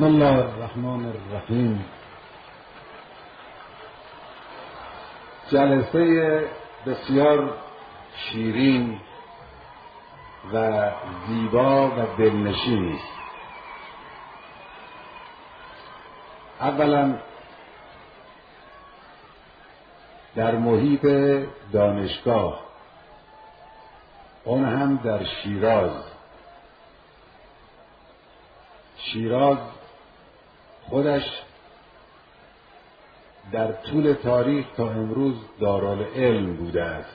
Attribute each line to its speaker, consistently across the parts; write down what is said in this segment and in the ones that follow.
Speaker 1: بسم الله الرحمن الرحیم. جلسه بسیار شیرین و زیبا و دلنشینی است. اولا در محیط دانشگاه، اون هم در شیراز خودش در طول تاریخ تا امروز دارالعلم بوده است.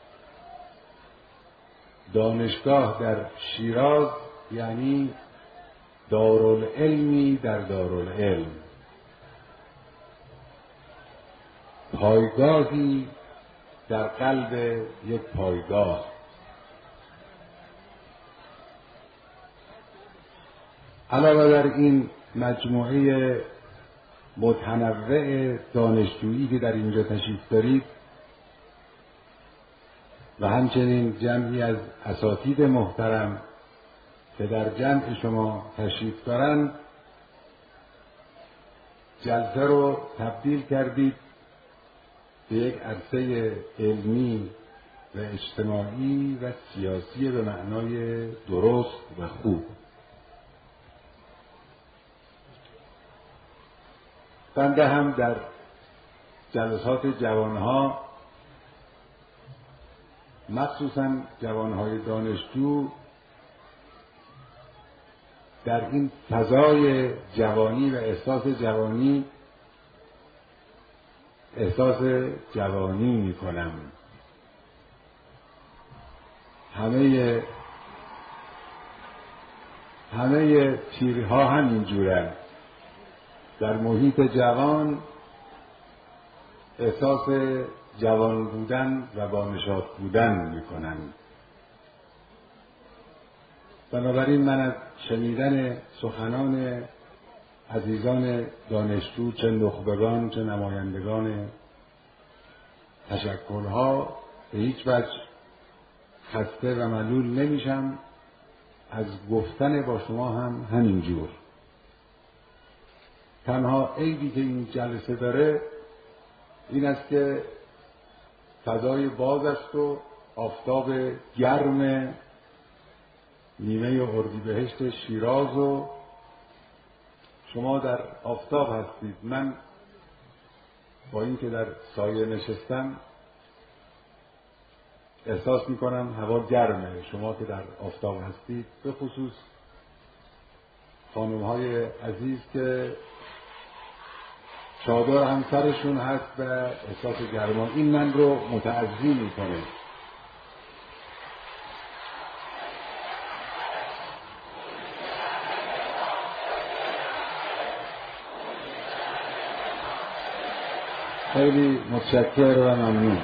Speaker 1: دانشگاه در شیراز یعنی دارالعلمی در دارالعلم، پایگاهی در قلب یک پایگاه. علاوه بر این مجموعه متنوع دانشجویی که در اینجا تشریف دارید و همچنین جمعی از اساتید محترم که در جمع شما تشریف دارند، جلسه رو تبدیل کردید به یک عرصه علمی و اجتماعی و سیاسی به معنای درست و خوب. بنده هم در جلسات جوانها، مخصوصا جوانهای دانشجو، در این فضای جوانی و احساس جوانی میکنم. همه پیرها همینجورن، در محیط جوان احساس جوان بودن و با نشاط بودن میکنند. بنابراین من از شنیدن سخنان عزیزان دانشجو، چه نخبگان چه نمایندگان تشکلها، به هیچ وجه خسته و ملول نمیشم. از گفتن با شما هم همینجور. تنها عیبی که این جلسه داره این است که فضای باز است و آفتاب گرم نیمه اردیبهشت شیراز و شما در آفتاب هستید. من با اینکه در سایه نشستم احساس میکنم هوا گرمه. شما که در آفتاب هستید، به خصوص خانم‌های عزیز که چادر هم سرشون هست و احساس گرما، این من رو متعزی میکنه. خیلی متشکر و ممنون.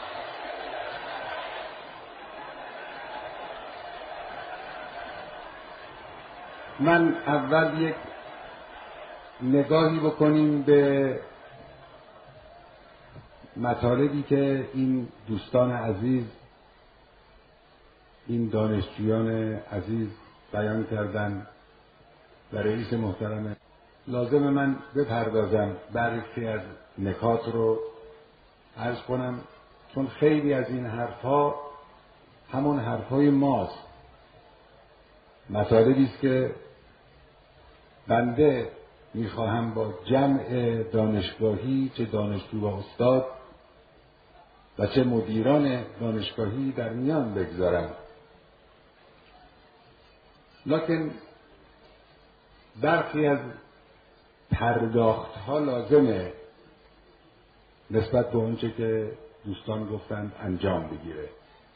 Speaker 1: من اول یک نگاهی بکنیم به مطالبی که این دوستان عزیز، این دانشجویان عزیز بیان کردن و رئیس محترم. لازم من بپردازم برخی از نکات رو عرض کنم، چون خیلی از این حرفها همون حرفهای ماست. مطالبی است که بنده میخواهم با جمع دانشگاهی، چه دانشجو و استاد و چه مدیران دانشگاهی، در میان بگذارم. لکن برخی از پرداختها لازمه نسبت به اونچه که دوستان گفتند انجام بگیره.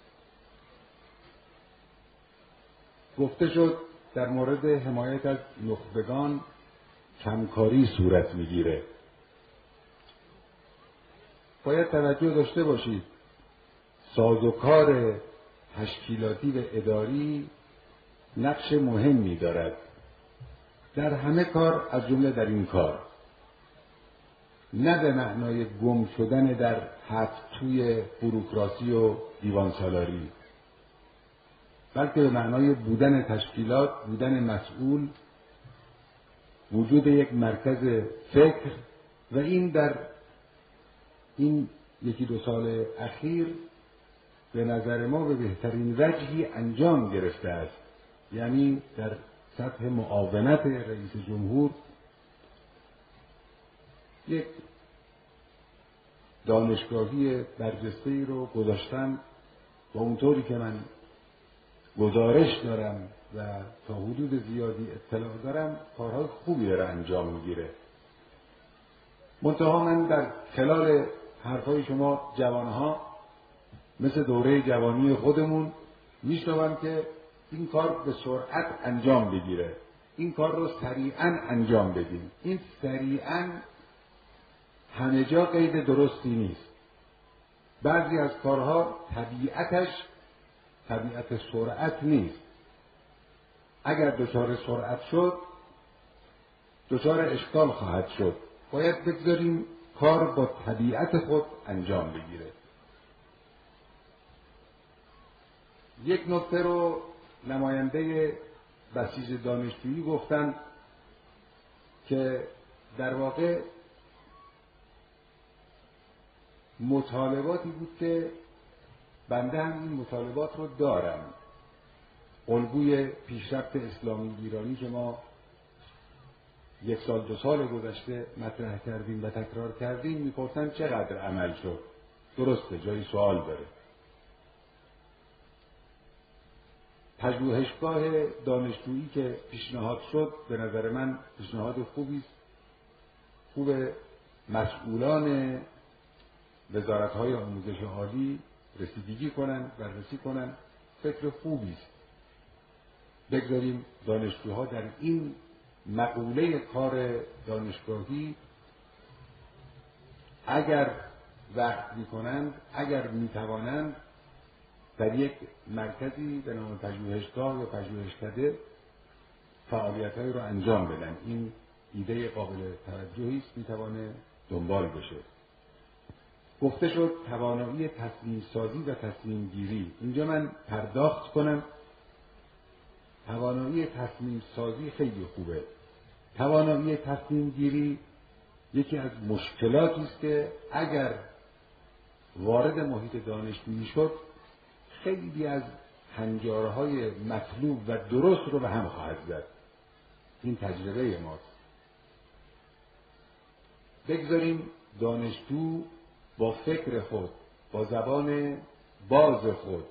Speaker 1: گفته شد در مورد حمایت از نخبگان کمکاری صورت میگیره. باید توجه داشته باشید، سازوکار تشکیلاتی و اداری نقش مهمی دارد در همه کار، از جمله در این کار. نه به معنای گم شدن در توی بوروکراسی و دیوان سالاری، بلکه به معنای بودن تشکیلات، بودن مسئول وجود یک مرکز فکر و این در این یکی دو سال اخیر به نظر ما به بهترین وجهی انجام گرفته است. یعنی در سطح معاونت رئیس جمهور یک دانشگاهی برجسته‌ای رو گذاشتن و اونطوری که من گزارش دارم و تا حدود زیادی اطلاع دارم کارهای خوبی داره انجام میگیره. منتها من در خلال حرفای شما جوانها مثل دوره جوانی خودمون میشنوم که این کار به سرعت انجام بگیره، این کار رو سریعا انجام بدیم. این سریعا همه جا قید درستی نیست. بعضی از کارها طبیعتش طبیعت سرعت نیست. اگر دچار سرعت شد دچار اشکال خواهد شد. باید بگذاریم کار با طبیعت خود انجام بگیره. یک نکته رو نماینده بسیج دانشجویی گفتن که در واقع مطالباتی بود که بنده هم این مطالبات رو دارم. الگوی پیشرفت اسلامی ایرانی که ما یک سال دو سال گذشته مطرح کردیم و تکرار کردیم میپرسن چقدر عمل شد. درسته، جای سوال داره. پژوهشگاه دانشجویی که پیشنهاد شد به نظر من پیشنهاد خوبی است. خوب مسئولان وزارت‌های آموزش عالی رسیدگی کنن، بررسی کنن. فکر خوبی است. بگذاریم دانشجوها در این مقوله کار دانشگاهی اگر وقت میکنند، اگر میتوانند در یک مرکزی به نام پژوهشگاه یا پژوهشکده فعالیت‌هایی رو انجام بدن. این ایده قابل توجهی است، میتوانه دنبال بشه. گفته شد توانایی تصمیم سازی و تصمیم گیری. اینجا من پرداخت کنم. توانایی تصمیم سازی خیلی خوبه. توانایی تصمیم گیری یکی از مشکلاتی است که اگر وارد محیط دانشجویی شد خیلی از هنجارهای مطلوب و درست رو به هم خواهد زد. این تجربه ماست. بگذاریم دانشجو با فکر خود، با زبان باز خود،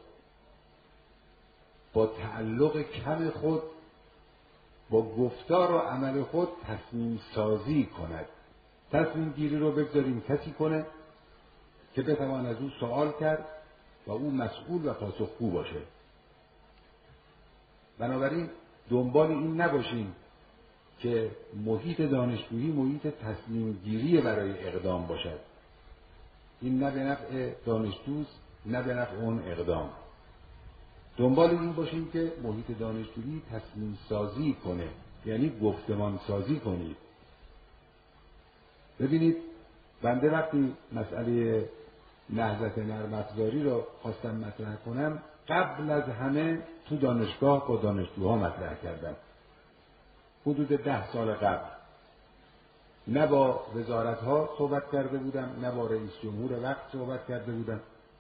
Speaker 1: با تعلق کم خود، با گفتار و عمل خود تصمیم سازی کند. تصمیم گیری رو بگذاریم کسی کنه که بتوان از او سوال کرد و او مسئول و پاسخگو باشه. بنابراین دنبال این نباشیم که محیط دانشجویی محیط تصمیم گیری برای اقدام باشد. این نه به نفع دانشجوست، نه به نفع اون اقدام. دنبال این باشیم که محیط دانشجویی تصمیم سازی کنه، یعنی گفتمان سازی کنید. ببینید بنده وقتی مسئله نهضت نرم افزاری رو خواستم مطرح کنم قبل از همه تو دانشگاه با دانشجوها مطرح کردم. حدود 10 سال قبل نه با وزارت‌ها صحبت کرده بودم، نه با رئیس جمهور وقت صحبت کرده بودم،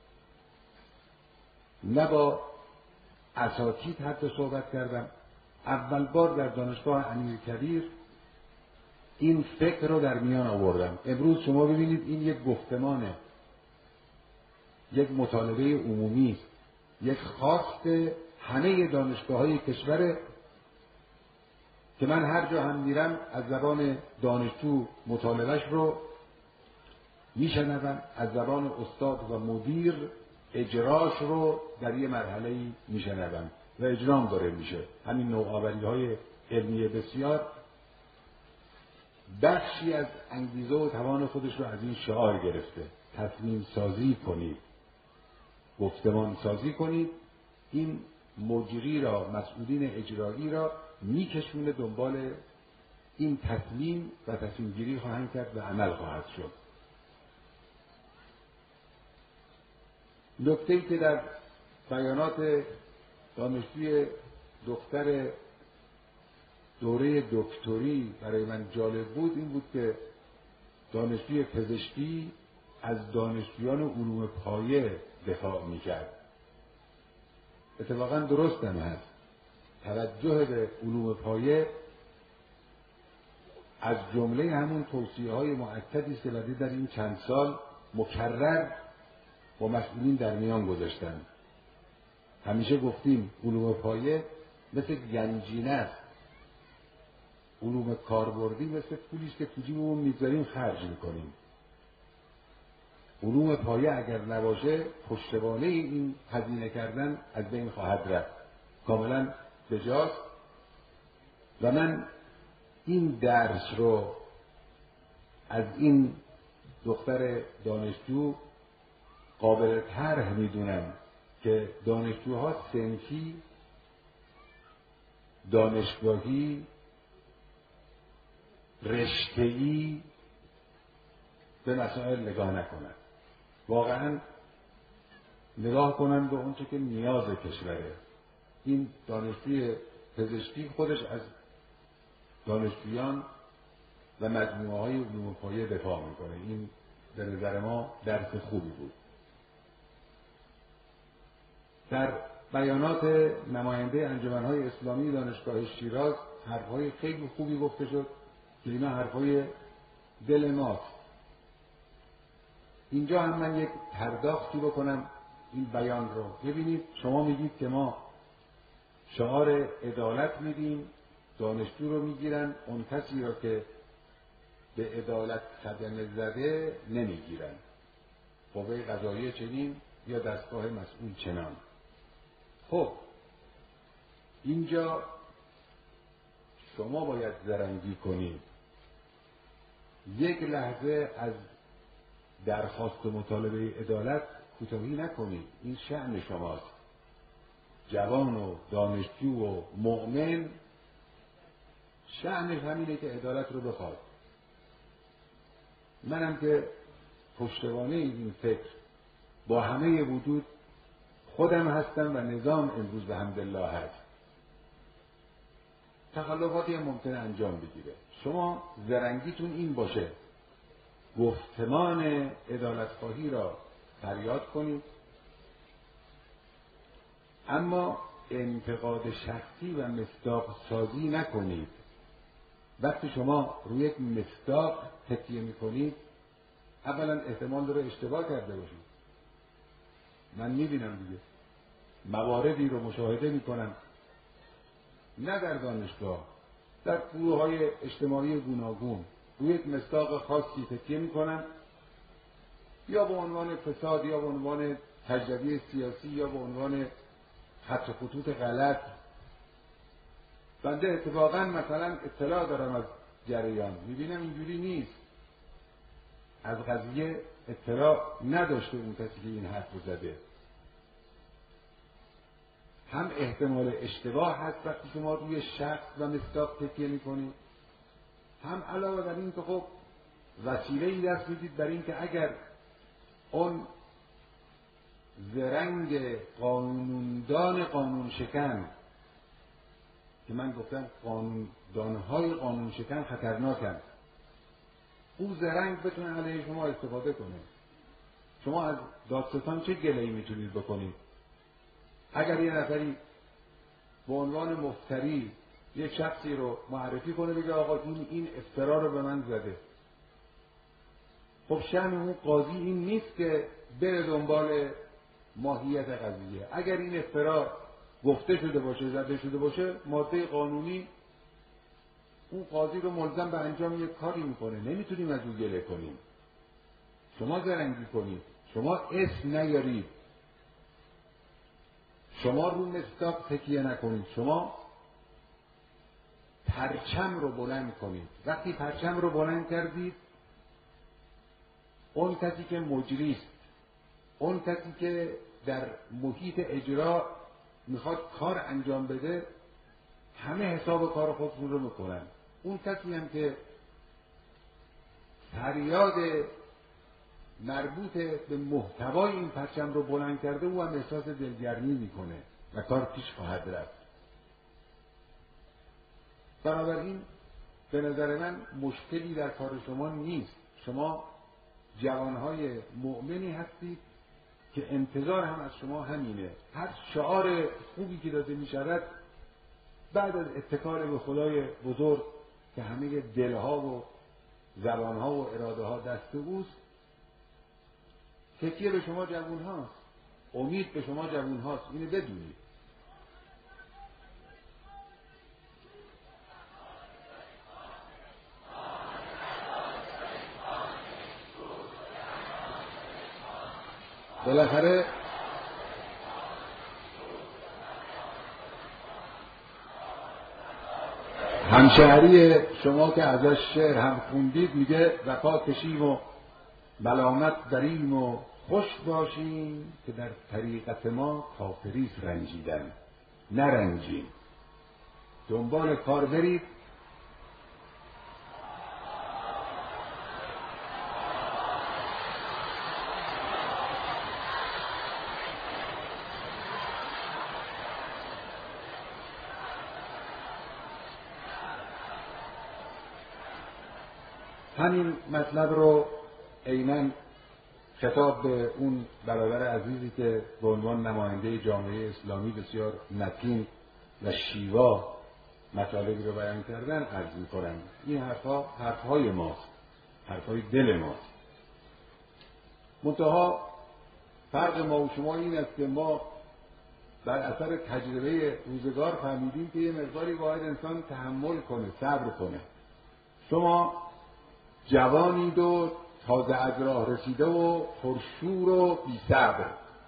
Speaker 1: نه با اساتید حتی صحبت کردم. اول بار در دانشگاه امیرکبیر این فکر رو در میان آوردم. امروز شما ببینید این یک گفتمانه، یک مطالبه عمومی است، یک خواست همه دانشگاه‌های کشور که من هر جا هم میرم از زبان دانشجو مطالبهش رو میشنوم، از زبان استاد و مدیر اجراش رو در یه مرحله‌ای میشنوم و اجرام داره میشه. همین نوآوری‌های علمی بسیار بخشی از انگیزه و توان خودش رو از این شعار گرفته. تصمیم سازی کنید، گفتمان سازی کنید. این مجری را، مسئولین اجرایی را میکشونه دنبال این تصمیم و تصمیم گیری خواهند کرد و عمل خواهد شد. نکته‌ای که در بیانات دانشجوی دختر دوره دکتری برای من جالب بود این بود که دانشجوی پزشکی از دانشجویان علوم پایه دفاع میکرد. اتفاقا درست هم هست. توجه به علوم پایه از جمله همون توصیه‌های مؤکدی است که در این چند سال مکرر با مسئولین در میان گذاشتن. همیشه گفتیم علوم پایه مثل گنجینه است. علوم کاربردی مثل پولی است که تو جیبمون می‌ذاریم خرج می‌کنیم. علوم پایه اگر نباشه پشتوانه این هزینه کردن از بین خواهد رفت. کاملا بجاست. و من این درس رو از این دختر دانشجو قابل طرح میدونم که دانشجوها صنفی، دانشگاهی، رشته‌ای به مسائل نگاه نکنند. واقعا نگاه کنند به اون چه که نیاز کشوره. این دانشجوی پزشکی خودش از دانشجویان و مجموعه‌های علوم پایه دفاع میکنه. این به نظر ما درس خوبی بود. در بیانات نماینده انجمن‌های اسلامی دانشگاه شیراز حرف‌های خیلی خوبی گفته شد که اینا حرف‌های دل ماست. اینجا هم من یک پرداختی بکنم این بیان رو. ببینید شما میگید که ما شعار عدالت میدیم، دانشجو رو میگیرن، اون کسی را که به عدالت صدمه زده نمیگیرن. قوه قضاییه چنین یا دستگاه مسئول چنان. خب اینجا شما باید زرنگی کنید. یک لحظه از درخواست و مطالبه عدالت کوتاهی نکنید. این شأن شماست. جوان و دانشجو و مؤمن شأنش همینه که عدالت رو بخواد. منم که پشتوانه این فکر با همه وجود خودم هستم و نظام امروز به حمدالله هست. تخلفاتی هم ممکنه انجام بگیره. شما زرنگیتون این باشه گفتمان عدالتخواهی را فریاد کنید، اما انتقاد شخصی و مصداق سازی نکنید. وقتی شما روی یک مصداق تکیه میکنید اولا احتمال داره اشتباه کرده باشید. من میبینم دیگه مواردی رو مشاهده میکنم، نه در دانشگاه، در گروه‌های اجتماعی گوناگون روی یک مصداق خاصی تکیه میکنن، یا به عنوان فساد یا به عنوان تجربه سیاسی یا به عنوان خط و خطوط غلط. بنده اتفاقا مثلا اطلاع دارم از جریان، میبینم اینجوری نیست. از قضیه اطلاع نداشته اون کسی که این حرف رو زده. هم احتمال اشتباه هست وقتی شما روی شخص و مصداق تکیه میکنید، هم علاوه بر این که خب وسیله‌ای دست میدید برای این که اگر اون زرنگ قانوندان قانون شکن، که من گفتم قانوندانهای قانون شکن خطرناکن، اون زرنگ بتونه علیه شما استفاده کنه. شما از دادستان چه گله‌ای میتونید بکنید؟ اگر یه نفری به عنوان مفتری یک شخصی رو معرفی کنه بگه آقا این افترا رو به من زده، خب شأن اون قاضی این نیست که بره دنبال ماهیت قضیه. اگر این افترا گفته شده باشه، زده شده باشه، ماده قانونی اون قاضی رو ملزم به انجام یک کاری میکنه. نمیتونیم از اون گله کنیم. شما زرنگی کنید، شما اسم نیارید، شما رو مصداق تکیه نکنید، شما پرچم رو بلند کنید. وقتی پرچم رو بلند کردید، اون کسی که مجری است، اون کسی که در محیط اجرا میخواد کار انجام بده، همه حساب کار خودشون رو میکنن. اون کسی هم که فریاد مربوط به محتوای این پرچم رو بلند کرده، او هم احساس دلگرمی میکنه و کار پیش خواهد رفت. بنابراین به نظر من مشکلی در کار شما نیست. شما جوانهای مؤمنی هستید که انتظار هم از شما همینه. هر شعار خوبی که داده می شود بعد از اتکال به خدای بزرگ که همه دلها و زبانها و اراده ها دست اوست، تکیه به شما جوان هاست، امید به شما جوان هاست. اینو بدونید. بالاخره همشهری شما که ازش شعر هم خوندید میگه وفا کشیم و ملامت بریم و خوش باشیم که در طریقت ما کافریست رنجیدن، نرنجیم. دنبال کار برید. همین مطلب رو عیناً خطاب به اون برادر عزیزی که به عنوان نماینده جامعه اسلامی بسیار متین و شیوا مطالبی رو بیان کردن عرض می‌کنم. این حرفهای ماست، حرفهای دل ماست. منتها فرق ما و شما این است که ما بر اثر تجربه روزگار فهمیدیم که یه مقداری باید انسان تحمل کنه، صبر کنه. شما جوانید و تازه از راه رسیده و پرشور و بی صبر،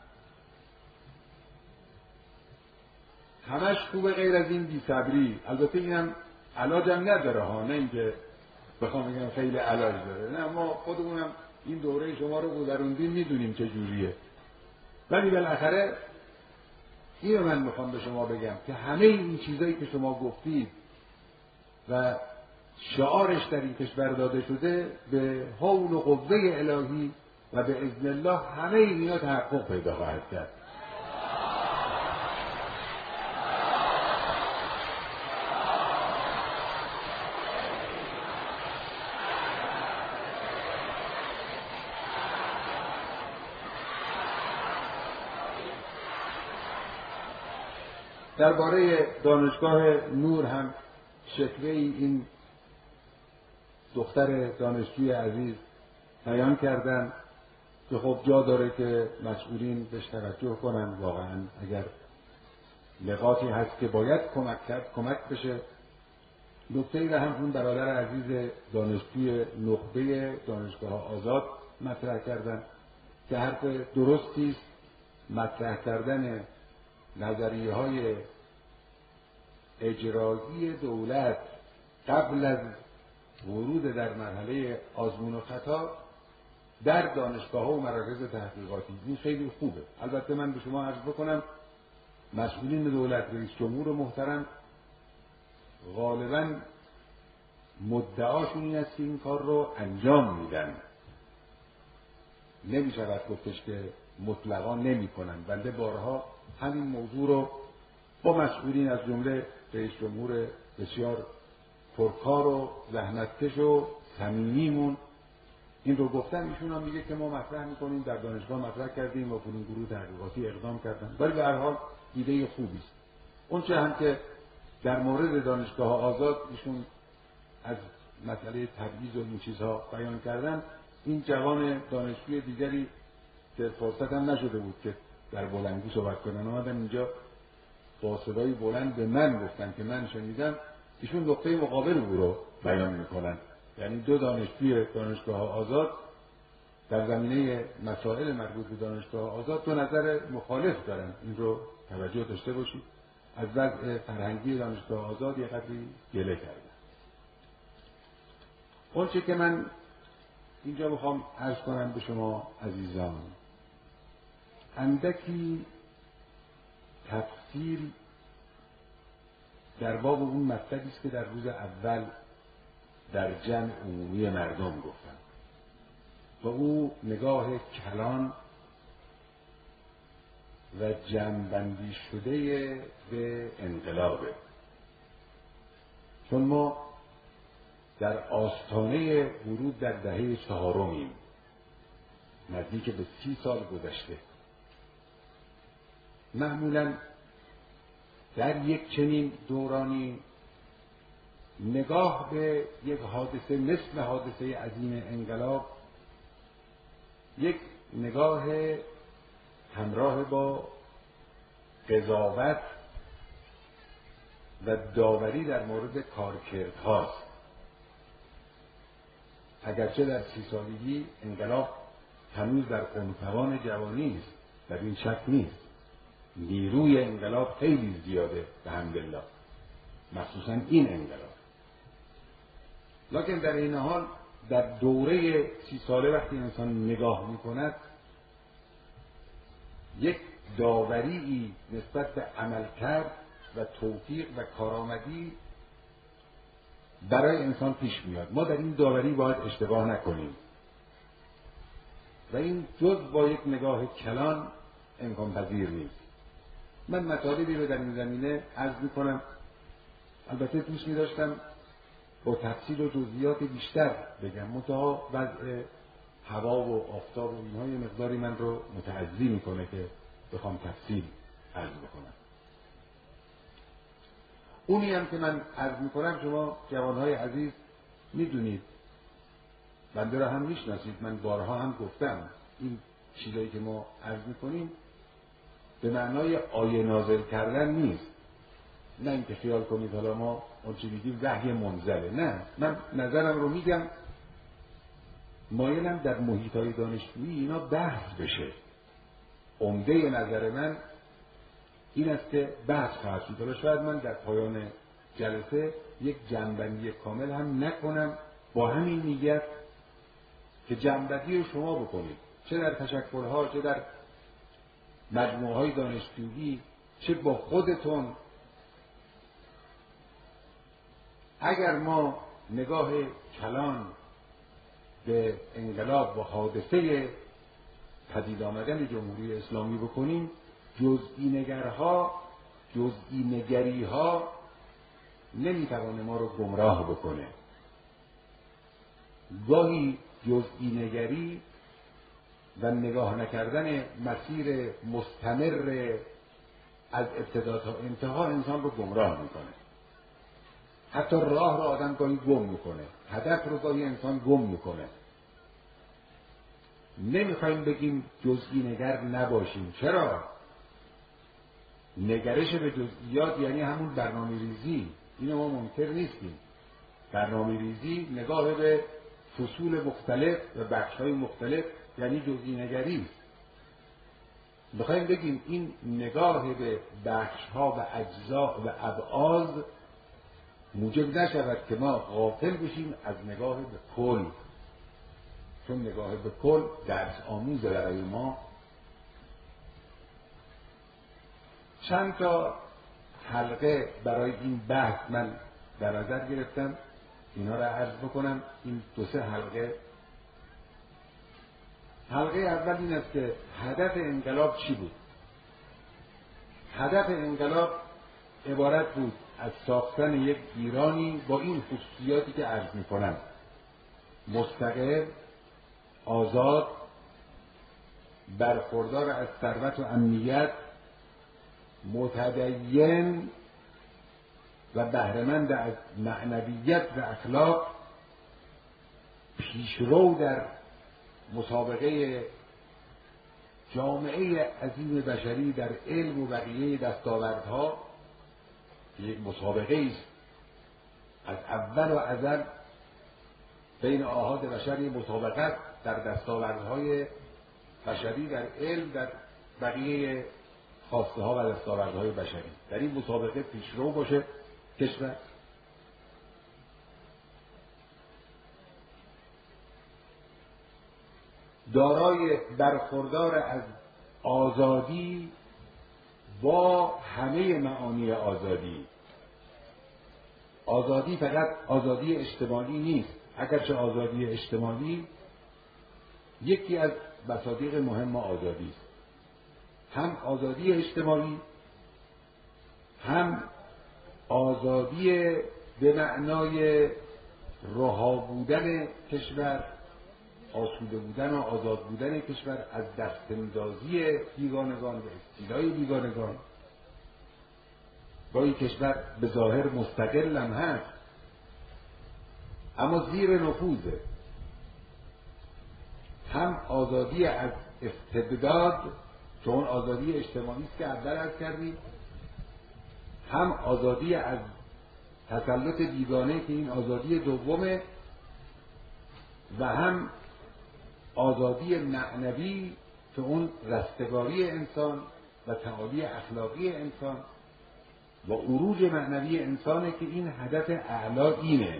Speaker 1: همش خوبه غیر از این بی صبری. البته اینم علاجم نداره ها، نه اینکه بخوام بگم خیلی علاج داره، نه، ما خودمونم این دوره شما رو گذروندیم، میدونیم چه جوریه. ولی بالاخره اینو من میخوام به شما بگم که همه این چیزایی که شما گفتید و شعارش در این کشور داده شده به حول و قوه الهی و به اذن الله همه اینا تحقق پیدا خواهد کرد. درباره دانشگاه نور هم شکوه این دختر دانشجوی عزیز بیان کردن که خب جا داره که مسئولین بهش توجه کنن. واقعا اگر نقاطی هست که باید کمک کرد کمک بشه. نکته‌ای را هم اون برادر عزیز دانشجوی نخبه دانشگاه آزاد مطرح کردن که حرف درستی است. مطرح کردن نظریه‌های اجرایی دولت قبل از ورود در مرحله آزمون و خطا در دانشگاه‌ها و مراکز تحقیقاتی، این خیلی خوبه. البته من به شما عرض بکنم مسئولین دولت، رئیس جمهور محترم غالباً مدعاشون این است که این کار رو انجام میدن. نمیشود گفتش که مطلقاً نمی‌کنن. بنده بارها همین موضوع رو با مسئولین از جمله رئیس جمهور بسیار پرکار و زحمتکش و صمیمیمون این رو گفتن. ایشون هم میگه که ما مطرح میکنیم، در دانشگاه مطرح کردیم و فلان گروه تحقیقاتی اقدام کردن. ولی به هر حال ایده خوبی است. اون چه هم که در مورد دانشگاه آزاد ایشون از مسئله تبعیض و این چیزها بیان کردن، این جوان دانشجوی دیگری که فرصت هم نشده بود که در بلندگو صحبت کنن اومدن اینجا با صدای بلند به من گفتن که من شنیدم، ایشون نقطه مقابل او رو بیان میکنن. یعنی دو دانشجوی دانشگاه آزاد در زمینه مسائل مربوط به دانشگاه آزاد دو نظر مخالف دارن. این رو توجه داشته باشید. از وضع فرهنگی دانشگاه آزاد یه قدری گله کردن. اون چه که من اینجا میخوام عرض کنم به شما عزیزان، اندکی تفصیل در باب اون مطلبی است که در روز اول در جمع عمومی مردم گفتم و او نگاه کلان و جمع‌بندی شده به انقلابه. چون ما در آستانه ورود در دهه 4 نزدیک به 30 سال گذشته. معمولاً در یک چنین دورانی نگاه به یک حادثه مثل حادثه عظیم انقلاب یک نگاه همراه با قضاوت و داوری در مورد کارکردهاست. اگرچه در 30 سالگی انقلاب هنوز در عنفوان جوانی است، در این شک نیست، نیروی انقلاب خیلی زیاده بحمدالله، مخصوصا این انقلاب. لکن در این حال در دوره 30 ساله وقتی انسان نگاه میکند یک داوری نسبت به عملکرد و توفیق و کارآمدی برای انسان پیش میاد. ما در این داوری باید اشتباه نکنیم و این جز با یک نگاه کلان امکان پذیر نیست. من مطالبی رو در این زمینه عرض میکنم، البته دوست می‌داشتم با تفصیل و جزئیات بیشتر بگم، منتها وضع هوا و آفتاب و اینها یه مقداری من رو متعذی میکنه که بخوام تفصیل عرض بکنم. اونی هم که من عرض میکنم شما جوانهای عزیز میدونید، بنده را هم میشناسید، من بارها هم گفتم این چیزایی که ما عرض میکنیم به معنای آیه نازل کردن نیست. نه اینکه خیال کنید حالا ما اون چی میگیم وحی منزله، نه، من نظرم رو میگم، مایلم در محیطهای دانشجویی اینا بحث بشه. عمده نظر من این است که بحث خواهد شد. حالا شاید من در پایان جلسه یک جنبندی کامل هم نکنم با همین نیت که جنبندی رو شما بکنید، چه در تشکل‌ها، چه در مجموعه‌های دانشجویی، چه با خودتون. اگر ما نگاه کلان به انقلاب و حادثه پدید آمدن جمهوری اسلامی بکنیم، جزئی نگری‌ها نمیتوانه ما رو گمراه بکنه. گاهی جزئی نگری و نگاه نکردن مسیر مستمر از ابتدا تا انتها انسان رو گمراه میکنه. حتی راه رو آدم گاهی گم میکنه، هدف رو گاهی انسان گم میکنه. نمیخوایم بگیم جزئی نگر نباشیم. چرا؟ نگرش به جزئیات یعنی همون برنامه ریزی، اینو ما منکر نیستیم. برنامه ریزی، نگاه به فصول مختلف و بخش‌های مختلف یعنی جزئی نگری. میخوایم بگیم این نگاه به بخش‌ها و اجزا و ابعاد موجب نشود که ما غافل بشیم از نگاه به کل، چون نگاه به کل درس آموزه برای ما. چند تا حلقه برای این بحث من در نظر گرفتم، اینا را عرض بکنم. این 2-3 حلقه. حلقه اول این است که هدف انقلاب چی بود؟ هدف انقلاب عبارت بود از ساختن یک ایرانی با این خصوصیاتی که عرض می‌کنم: مستقل، آزاد، برخوردار از ثروت و امنیت، متدین و بهره‌مند از معنویت و اخلاق، پیشرو در مسابقه جامعه عظیم بشری در علم و بقیه دستاوردها. یک مسابقه است از اول و ازل بین آحاد بشر، یک مسابقه در دستاوردهای بشری در علم، در بقیه خواسته ها و دستاوردهای بشری. در این مسابقه پیشرو باشه کشور. دارای برخوردار از آزادی با همه معانی آزادی. آزادی فقط آزادی اجتماعی نیست، اگرچه آزادی اجتماعی یکی از مصادیق مهم آزادی است. هم آزادی اجتماعی، هم آزادی به معنای رها بودن کشور، آسوده بودن و آزاد بودن کشور از دست‌اندازی بیگانگان و استیلای بیگانگان. گاهی کشور به ظاهر مستقل هم هست اما زیر نفوذه. هم آزادی از استبداد، چون آزادی اجتماعی است که اول عرض کردیم، هم آزادی از تسلط بیگانه که این آزادی دومه، و هم آزادی معنوی که اون رستگاری انسان و تعالی اخلاقی انسان و عروج معنوی انسانه که این هدف اعلا اینه.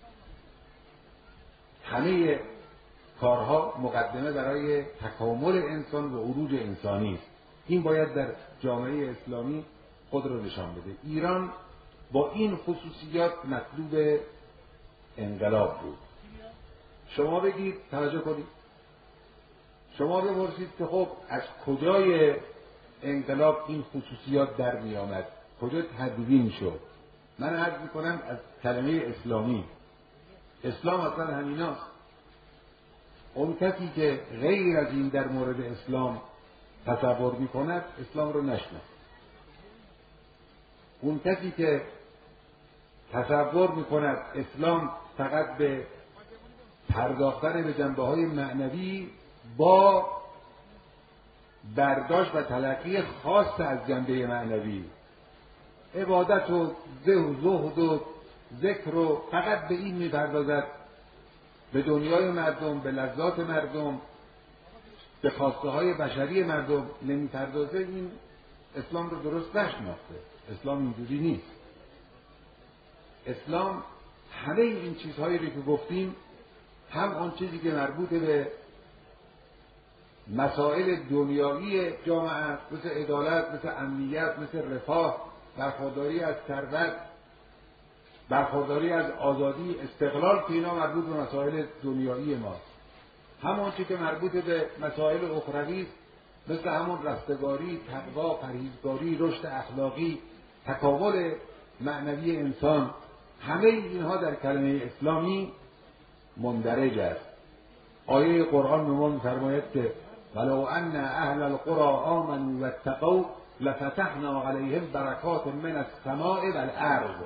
Speaker 1: همه کارها مقدمه برای تکامل انسان و عروج انسانی است. این باید در جامعه اسلامی خود رو نشان بده. ایران با این خصوصیات مطلوب انقلاب بود. شما بگید، توجه کنید، شما بپرسید که خب از کجای انقلاب این خصوصیات در می آمد، کجا تدوین شد؟ من عرض می کنم از کلمه اسلامی. اسلام اصلا همیناست. اون کسی که غیر از این در مورد اسلام تصور می کند اسلام رو نشناسد. اون کسی که تصور می کند اسلام فقط به پرداختن به جنبه‌های معنوی با برداشت و تلقی خاص از جنبه معنوی، عبادت و زهد و ذکر و فقط به این می‌پردازد، به دنیای مردم، به لذات مردم، به خواسته های بشری مردم نمی‌پردازه، این اسلام رو درست نشناخته. اسلام اینجوری نیست. اسلام همه این چیزهایی رو که گفتیم، هم آن چیزی که مربوط به مسائل دنیایی جامعه است، مثل عدالت، مثل امنیت، مثل رفاه، برخورداری از ثروت، برخورداری از آزادی، استقلال، که اینا مربوط به مسائل دنیایی ماست. همون چیزی که مربوط به مسائل اخروی است، مثل همون رستگاری، تقوا، پرهیزگاری، رشد اخلاقی، تکامل معنوی انسان، همه اینها در کلمه اسلامی مندرج است. آیه قرآن به ما می‌فرماید که ولو ان اهل القرى آمنوا واتقوا لفتحنا علیهم برکات من السماء والارض.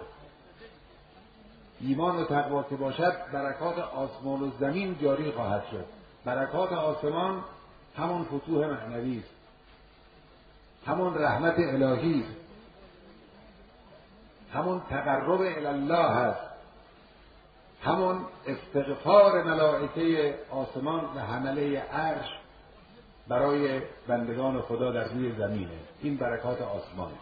Speaker 1: ایمان و تقوا که باشد برکات آسمان و زمین جاری خواهد شد. برکات آسمان همون فتوح معنوی است، همون رحمت الهی است، همون تقرب الی الله است، همون استغفار ملائکه آسمان و حمله عرش برای بندگان خدا در روی زمینه. این برکات آسمان.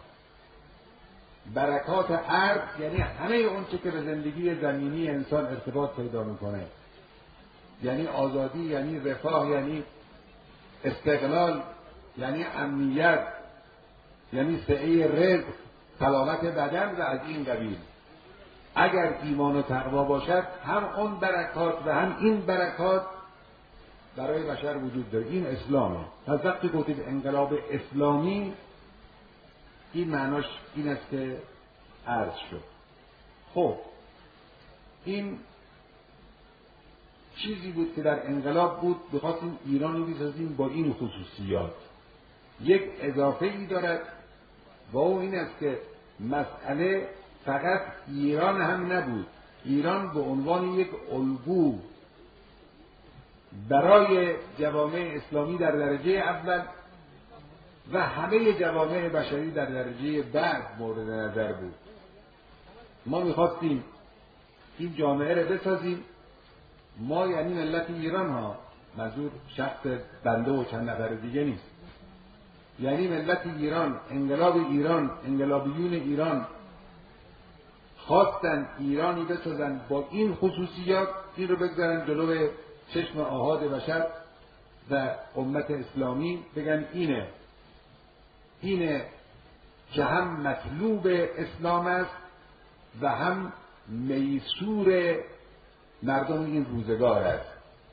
Speaker 1: برکات ارض یعنی همه اون چه که به زندگی زمینی انسان ارتباط پیدا میکنه، یعنی آزادی، یعنی رفاه، یعنی استقلال، یعنی امنیت، یعنی سعه رزق، سلامت بدن و از این قبیل. اگر ایمان و تقوا باشد، هم اون برکات و هم این برکات برای بشر وجود داره. این اسلامه. پس وقتی گفتید انقلاب اسلامی، این معناش این است که عرض شد. خب این چیزی بود که در انقلاب بود، بخواستیم ایرانی بسازیم با این خصوصیات. یک اضافه ای دارد و اون این است که مسئله فقط ایران هم نبود. ایران به عنوان یک الگو برای جوامع اسلامی در درجه اول و همه جوامع بشری در درجه بعد مورد نظر بود. ما میخواستیم این جامعه رو بسازیم. ما یعنی ملت ایران ها، منظور شخص بنده و چند نفر دیگه نیست، یعنی ملت ایران، انقلاب ایران، انقلابیون ایران خواستن ایرانی بسازن با این خصوصیات، این رو بگذارن جلوی چشم آحاد بشر و امت اسلامی، بگن اینه که هم مطلوب اسلام است و هم میسور مردم این روزگار است.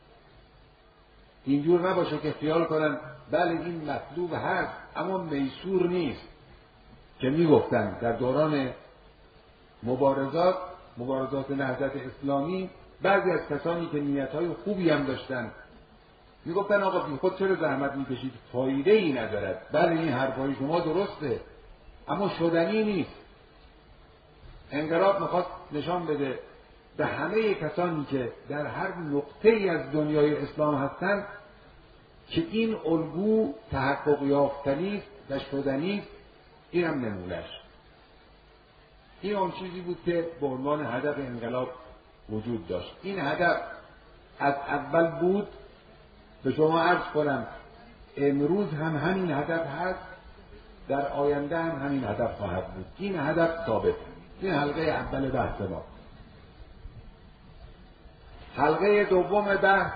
Speaker 1: اینجور نباشه که خیال کنن بله این مطلوب هست اما میسور نیست، که میگفتن در دوران مبارزات مبارزات نهضت اسلامی بعضی از کسانی که نیت‌های خوبی هم داشتن میگفتن آقا بی خود چرا زحمت میکشید، فایده ای ندارد. بله این حرفای شما درسته اما شدنی نیست. انقلاب میخواد نشان بده به همه کسانی که در هر نقطه‌ای از دنیای اسلام هستند که این الگو تحقق یافتنی و شدنی است. این هم نمونه‌اش. این اون چیزی بود که به عنوان هدف انقلاب وجود داشت. این هدف از اول بود. به شما عرض کنم امروز هم همین هدف هست، در آینده هم همین هدف خواهد بود. این هدف ثابت. این حلقه اول بحث ما. حلقه دوم بحث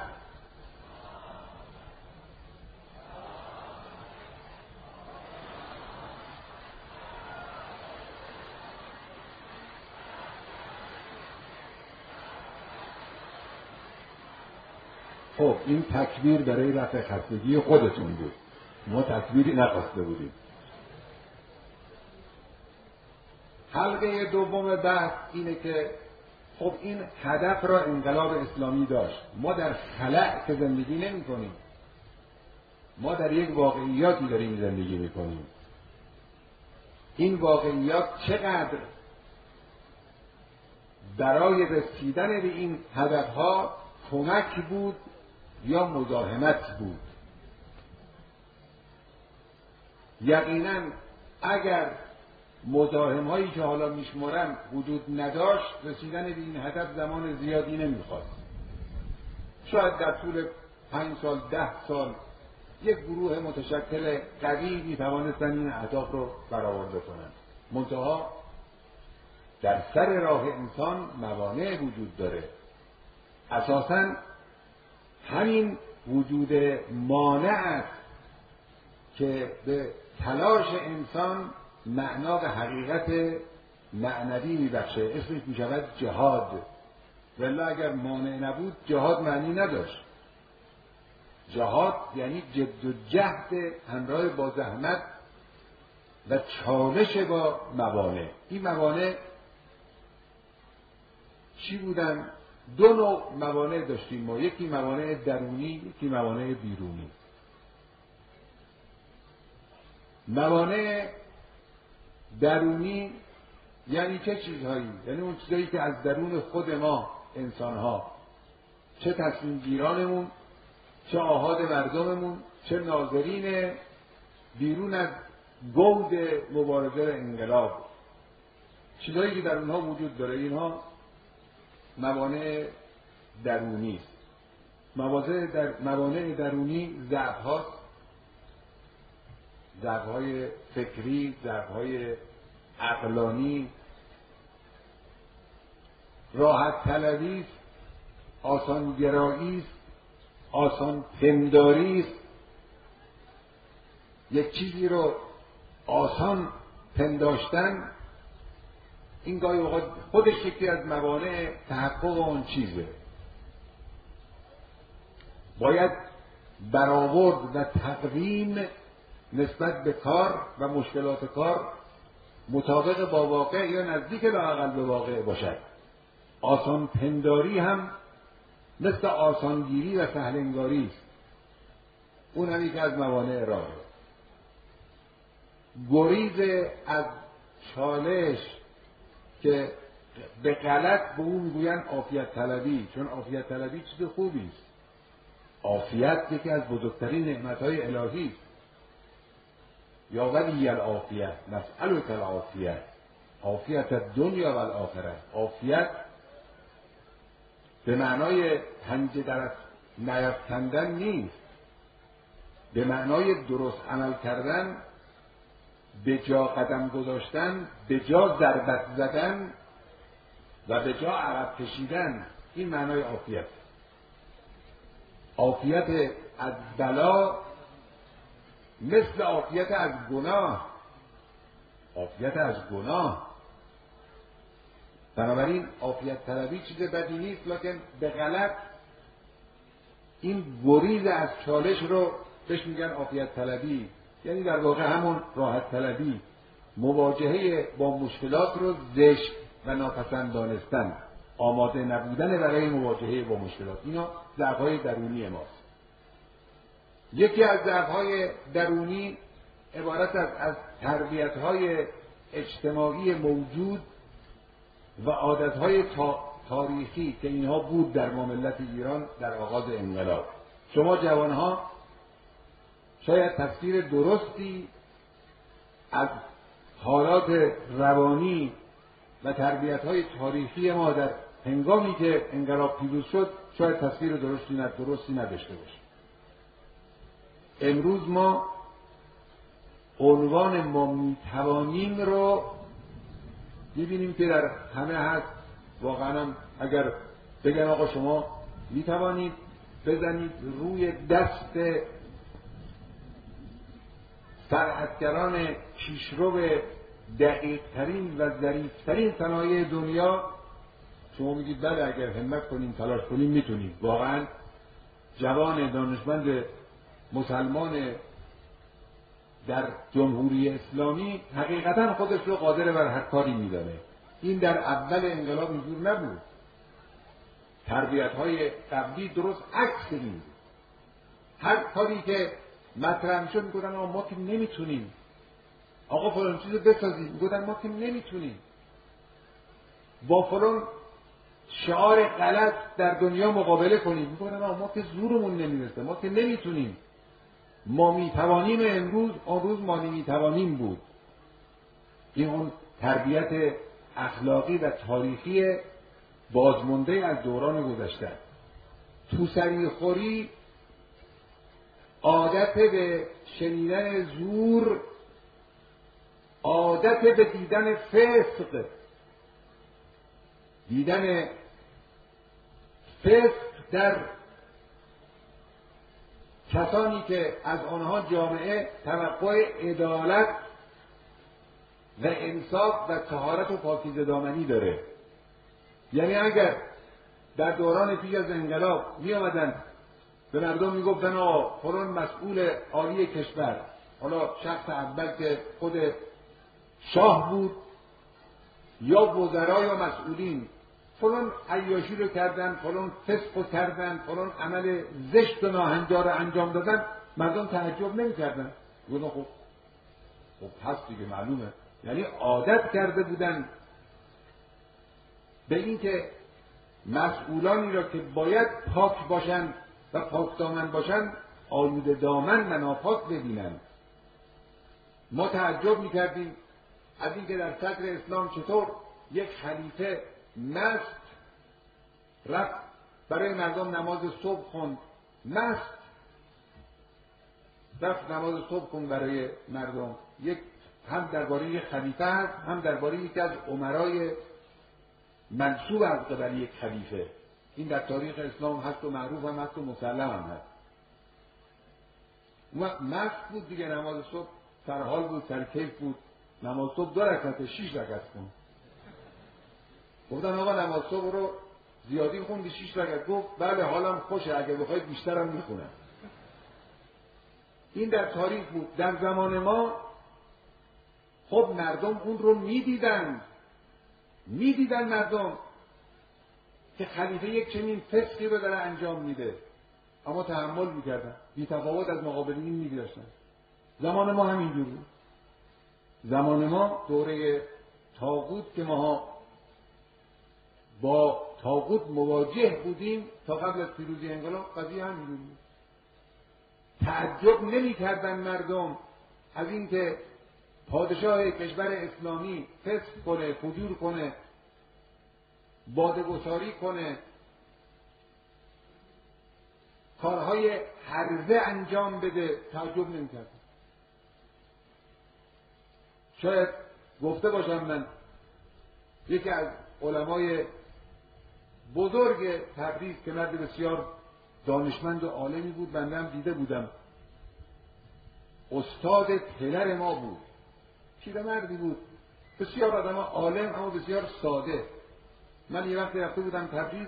Speaker 1: خب این تکبیر برای رفع خستگی خودتون بود، ما تکبیری نخواسته بودیم. حلقه دوم بحث اینه که خب این هدف را انقلاب اسلامی داشت. ما در خلأ که زندگی نمی کنیم، ما در یک واقعیاتی داریم زندگی می کنیم. این واقعیات چقدر برای رسیدن به این هدفها کمک بود یا مزاحمت بود. یقینا اگر مزاحم‌هایی که حالا میشمرم وجود نداشت، رسیدن به این هدف زمان زیادی نمیخواست. شاید در طول 5 سال 10 سال یک گروه متشکل قوی میتوانستن این اهداف رو برآورده کنند. منتها در سر راه انسان موانع وجود داره. اساساً همین وجود مانع است که به تلاش انسان معنا و حقیقت معنوی میبخشه. اسمش میشود جهاد. ولی اگر مانع نبود جهاد معنی نداشت. جهاد یعنی جد و جهد همراه با زحمت و چالش با موانع. این موانع چی بودن؟ دو نوع موانع داشتیم ما. یکی موانع درونی، یکی موانع بیرونی. موانع درونی یعنی چه چیزهایی؟ یعنی اون چیزهایی که از درون خود ما انسانها، چه تصمیم گیرانمون، چه آحاد مردممون، چه ناظرین بیرون از گود مبارزه انقلاب، چیزهایی که در اونها وجود داره، اینها موانع درونی است. موانع درونی ضعف هاست، ضعف های فکری، ضعف های عقلانی، راحت طلبی است، آسان گرایی است، آسان پنداری است. یک چیزی رو آسان پنداشتن، این گاهی اوقات خودش یکی از موانع تحقق اون چیزه. باید برآورد و تقویم نسبت به کار و مشکلات کار مطابق با واقع یا نزدیک لااقل به واقع باشد. آسان پنداری هم مثل آسانگیری و سهلنگاری است. اون هم یکی از موانع راهه. گریز از چالش که به غلط به اون میگوین عافیت طلبی، چون عافیت طلبی چیز خوبی است. عافیت یکی از بزرگترین نعمت‌های الهی است. یا ولی العافیه نسألک العافیه، عافیت الدنیا و الاخره. عافیت به معنای پنجه در نیفتندن نیست، به معنای درست عمل کردن، به جا قدم گذاشتن، به جا ضربت زدن و به جا عقب کشیدن. این معنای عافیت. عافیت از بلا مثل عافیت از گناه. عافیت از گناه. بنابراین عافیت طلبی چیز بدی نیست، لکن به غلط این گریز از چالش رو بهش میگن عافیت طلبی. یعنی در واقع همون راحت طلبی، مواجهه با مشکلات رو زشت و ناپسند دانستن، آماده نبودن برای مواجهه با مشکلات. اینا ضعف‌های درونی ماست. یکی از ضعف‌های درونی عبارت از تربیت‌های اجتماعی موجود و عادت‌های تاریخی که اینها بود در ما ملت ایران در آغاز انقلاب. شما جوانها شاید تصویر درستی از حالات روانی و تربیت‌های تاریخی ما در هنگامی که انقلاب پیروز شد شاید تصویر درستی نداشته باشیم. امروز ما عنوان ما میتوانیم رو می‌بینیم که در همه هست. واقعا اگر بگن آقا شما میتوانید بزنید روی دست صنعتگران پیشرو دقیق‌ترین و ظریف‌ترین صنایع دنیا، شما میگید بله اگر همت کنیم تلاش کنیم میتونیم. واقعا جوان دانشمند مسلمان در جمهوری اسلامی حقیقتا خودش رو قادر بر هر کاری میدانه. این در اول انقلاب اینجور نبود. تربیت‌های قبلی درست عکس این بود. هر کاری که مطرح میشد میگفتن ما که نمیتونیم، آقا فلان چیزو بسازیم، میگفتن ما که نمیتونیم، با فلان شعار غلط در دنیا مقابله کنیم، میگفتن ما که زورمون نمیرسه، ما که نمیتونیم. ما میتوانیم امروز، آن روز ما نمیتوانیم بود. این اون تربیت اخلاقی و تاریخی بازمانده از دوران گذشته. توسری خوری، عادت به شنیدن زور، عادت به دیدن فسق، دیدن فسق در کسانی که از آنها جامعه توقع عدالت و انصاف و طهارت و پاکیزه دامنی داره. یعنی اگر در دوران پیش از انقلاب می آمدن به مردم می گفتن فلان مسئول عالی کشور، حالا شخص اول که خود شاه بود یا وزرا یا مسئولین، فلان عیاشی رو کردن، فلان فسق رو کردن، فلان عمل زشت و ناهنجار رو انجام دادن، مردم تعجب نمی کردن. گفتن خب هست دیگه، معلومه. یعنی عادت کرده بودن به این که مسئولانی را که باید پاک باشن و پاک دامن باشن آلوده دامن و ناپاک ببینن. ما تعجب میکردیم از این که در صدر اسلام چطور یک خلیفه مست رفت برای مردم نماز صبح خوند، مست رفت نماز صبح خوند برای مردم. یک هم درباره یک خلیفه هست، هم درباره یکی از امرای منصوب از قبل یک خلیفه. این در تاریخ اسلام هست و معروف هم هست و مسلم هم هست. مست بود دیگه، نماز صبح سرحال بود، سرکیف بود. نماز صبح 2 رکعت 6 رکعت خوند. گفتن آقا نماز صبح رو زیادی خوندی 6 رکعت. گفت بله حالم خوشه، اگه بخواید بیشترم میخونم. این در تاریخ بود. در زمان ما خب مردم اون رو میدیدن مردم که خلیفه یک چنین فسقی رو داره انجام میده، اما تحمل میکردن، بی تفاوت از مقابل این میگذاشتن. زمان ما همینجور بود. زمان ما دوره طاغوت که ما با طاغوت مواجه بودیم تا قبل از پیروزی انقلاب، قضیه همینجور بود. تعجب نمیکردن مردم از اینکه پادشاه کشور اسلامی فسق کنه، فجور کنه، باده‌گساری کنه، کارهای هرزه انجام بده. تعجب نمی‌کردن. شاید گفته باشم من یکی از علمای بزرگ تبریز که مرد بسیار دانشمند و عالمی بود، بنده هم دیده بودم، استاد تلر ما بود، پیرمردی بود، بسیار آدم عالم اما بسیار ساده. من یه وقتی رفته بودم تبریز،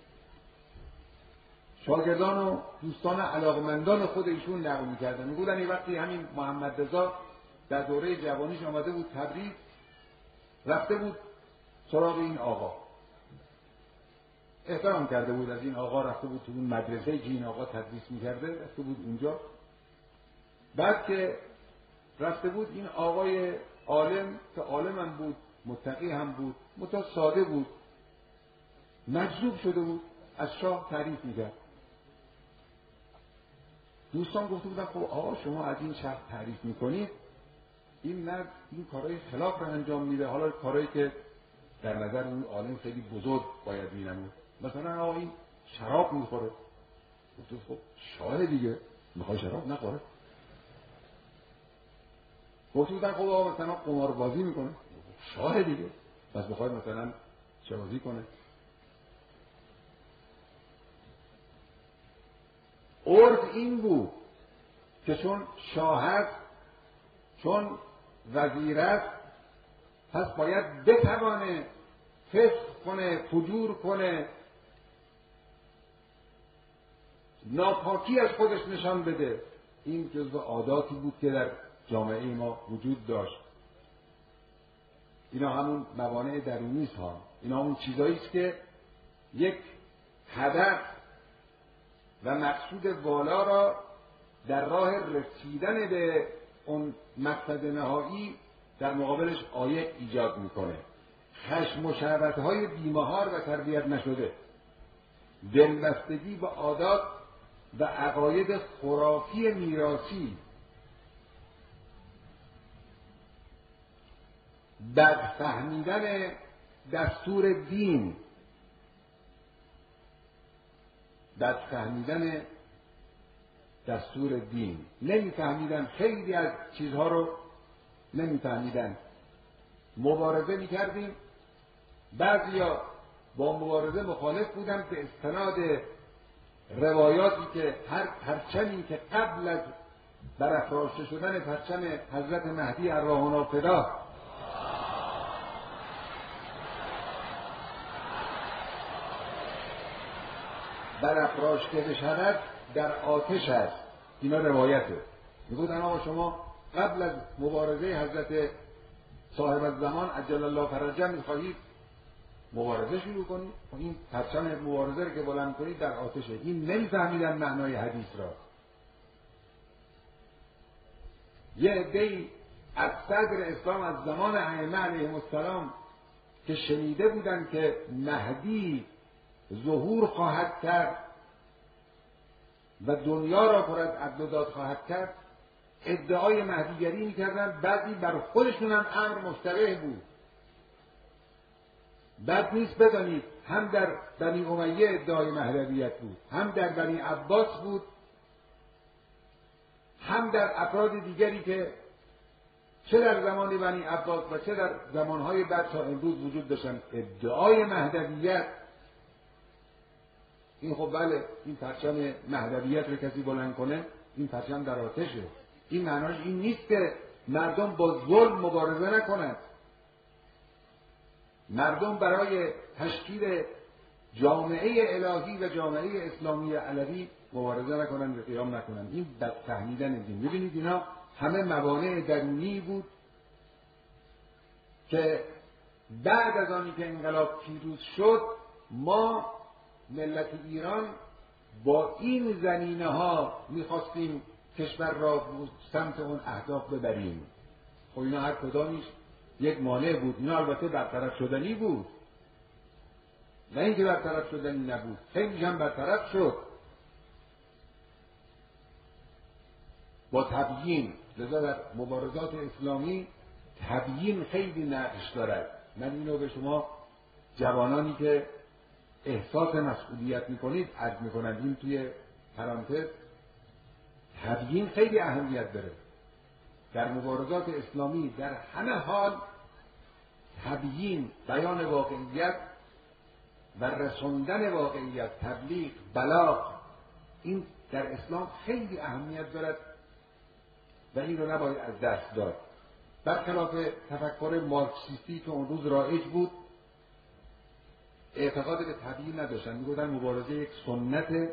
Speaker 1: شاگردان و دوستان علاقمندان خود ایشون نقل می‌کردن، میگفتن یه وقتی همین محمد رضا در دوره جوانیش آمده بود تبریز، رفته بود سراغ این آقا. احترام کرده بود از این آقا، رفته بود تو اون مدرسه که این آقا تدریس میکرده، رفته بود اونجا. بعد که رفته بود این آقای عالم که عالم هم بود، متقی هم بود، متأ ساده بود، مجذوب شده بود، از شاه تعریف میکرد. دوستان گفته بودن خب آقا شما از این شخص تعریف میکنید، این مرد این کارهای خلاف رو انجام میده، حالا کارهایی که در نظر اون عالم خیلی بزرگ باید مینمود، مثلا آقا این شراب میخوره. گفته خب شاه دیگه میخواد شراب نخوره. گفته بودن خب آقا مثلا قماربازی میکنه. شاه دیگه پس بخواد مثلا چه بازی کنه. عرف این بود که چون شاه هست، چون وزیر است، پس باید بتوانه فسق کنه، فجور کنه، ناپاکی از خودش نشان بده. این جزو عاداتی بود که در جامعه ما وجود داشت. اینا همون موانع درونی است ها. اینا همون چیزایی است که یک هدف و مقصود والا را در راه رسیدن به اون مقصد نهایی در مقابلش عایق ایجاد میکنه. خشم و شهوت‌های بی‌مهار و تربیت نشده، دلبستگی به عادات و عقاید خرافی میراثی، بدفهمیدن دستور دین، بدفهمیدن دستور دین، نمیفهمیدن، خیلی از چیزها رو نمیفهمیدن. مبارزه میکردیم، بعضیا با مبارزه مخالف بودن به استناد روایاتی که هر پرچمی که قبل از برافراشته شدن پرچم حضرت مهدی ارواحنا فدا برافراشته بشود در آتش است. اینا روایته. میگفتن آقا شما قبل از مبارزه حضرت صاحب الزمان عجل الله فرجه میخواهید مبارزه شروع کنید، این پرچم مبارزه رو که بلند کنید در آتشه. این نمیفهمیدن معنای حدیث را. یه عده‌ای از صدر اسلام از زمان ائمه علیهم السلام که شنیده بودن که مهدی ظهور خواهد کرد و دنیا را پر از عدل و داد خواهد کرد، ادعای مهدیگری میکردن. بعضی بر خودشون هم امر مشتبه بود. بد نیست بدانید هم در بنی امیه ادعای مهدویت بود، هم در بنی عباس بود، هم در افراد دیگری که چه در زمان بنی عباس و چه در زمانهای بعد تا امروز وجود داشتن. ادعای مهدویت، این خب بله، این پرچم مهدویت رو کسی بلند کنه، این پرچم در آتشه. این معناش این نیست که مردم با ظلم مبارزه نکنند. مردم برای تشکیل جامعه الهی و جامعه اسلامی علوی مبارزه نکنند و قیام نکنند. این فهمیدن دین. ببینید اینا همه موانع درونی بود که بعد از آنی که انقلاب پیروز شد، ما ملت ایران با این زمینه ها میخواستیم کشور را سمت اون اهداف ببریم. خب اینا هر کدامیش یک مانع بود. اینا البته برطرف شدنی بود، نه اینکه برطرف شدنی نبود، خیلی هم برطرف شد با تبیین. لذا در مبارزات اسلامی تبیین خیلی نقش دارد. من اینو به شما جوانانی که احساس مسئولیت میکنید عرض میکنم، این توی پرانتز، تبیین خیلی اهمیت داره در مبارزات اسلامی. در همه حال تبیین، بیان واقعیت و رسوندن واقعیت، تبلیغ، بلاغ، این در اسلام خیلی اهمیت دارد و این رو نباید از دست داد. برخلاف تفکر مارکسیستی که اون روز رایج بود، اعتقاد به تبیین نداشتن. میگفتن مبارزه یک سنت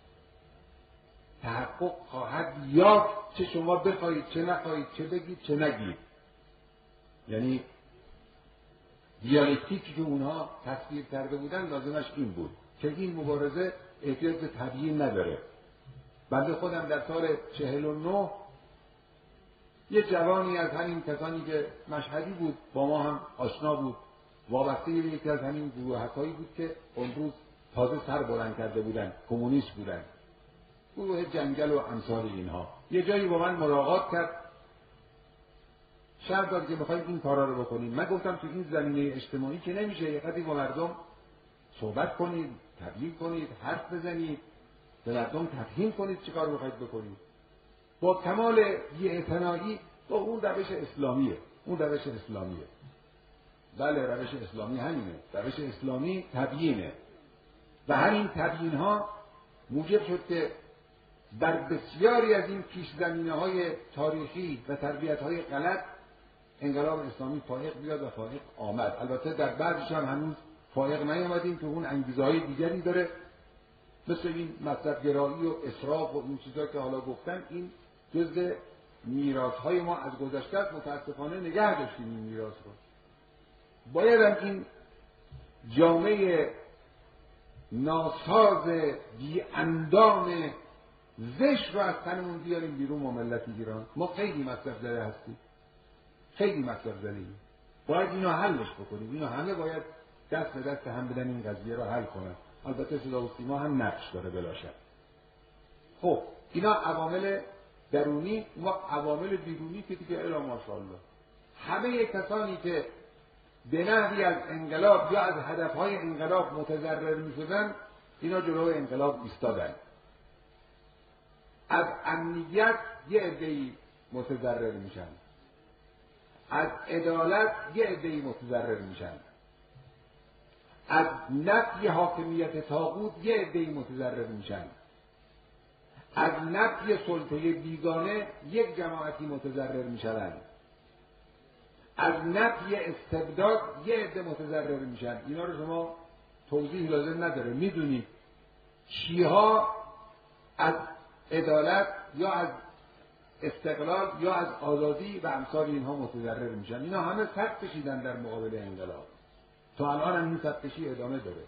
Speaker 1: تحقق خواهد یافت، چه شما بخواهید چه نخواهید، چه بگید چه نگید. یعنی دیالکتیکی که اونها تصویر کرده بودن لازمش این بود که این مبارزه احتیاج به تبیین نداره. بنده خودم در سال 49 یه جوانی از همین کسانی که مشهدی بود با ما هم آشنا بود، وابسته یکی از همین گروهکایی بود که اون روز تازه سر بلند کرده بودن، کمونیست بودن، گروه جنگل و امثال اینها. یه جایی با من ملاقات کرد، شرط داد که میخوایم این کارا رو بکنیم. من گفتم تو این زمینه اجتماعی که نمیشه، یه قدری با مردم صحبت کنید، تبلیغ کنید، حرف بزنید، به مردم تفهیم کنید چه کار میخواید بکنید. با کمال بی‌اعتنایی با اون روش اسلامیه، اون روش اسلامیه. بله روش اسلامی همینه، روش اسلامی تبیینه و همین تبیین ها موجب شد که در بسیاری از این پیش‌زمینه‌های تاریخی و تربیت‌های غلط انقلاب اسلامی فائق بیاد و فائق آمد. البته در بعضش هم هنوز فائق نیامدیم که اون انگیزه‌های دیگری داره، مثل این مصرف‌گرایی و اسراف و این چیزا که حالا گفتن. این جزء میراث‌های ما از گذشته است، متأسفانه نگه داشتیم این میراث رو. باید هم این جامعه ناساز بی اندام زشت رو از تنمون بیاریم بیرون. ما ملت ایران ما خیلی مصرف زده هستیم، خیلی مصرف زده‌ایم. باید اینو حلش بکنیم. اینو همه باید دست به دست هم بدن این قضیه رو حل کنن. البته صدا و سیما هم نقش داره بلا شک. خب اینا عوامل درونی و عوامل بیرونی که دیگه الا ماشاءالله همه کسانی که به نحوی از انقلاب یا از هدفهای انقلاب متضرر می‌شدن اینا جلوی انقلاب ایستادن. از امنیت یه عده‌ای متضرر میشن، از عدالت یه عده‌ای متضرر میشن، از نفی حاکمیت طاغوت یه عده‌ای متضرر میشن، از نفی سلطه بیگانه یک جماعتی متضرر میشن، از نفی استبداد یه عده متضرر میشن. اینا رو شما توضیح لازم نداره، میدونید چیها از عدالت یا از استقلال یا از آزادی و امثال اینها متضرر میشن. اینا همه صف کشیدن در مقابل انقلاب. تا الان هم این صف کشی ادامه داره.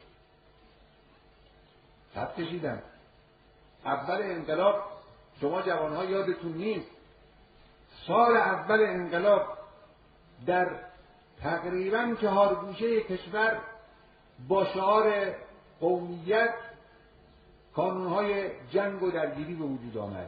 Speaker 1: صف کشیدن. اول انقلاب شما جوانها یادتون نیست، سال اول انقلاب در تقریباً 4 گوشه کشور با شعار قومیت کانونهای جنگ و درگیری به وجود آمد.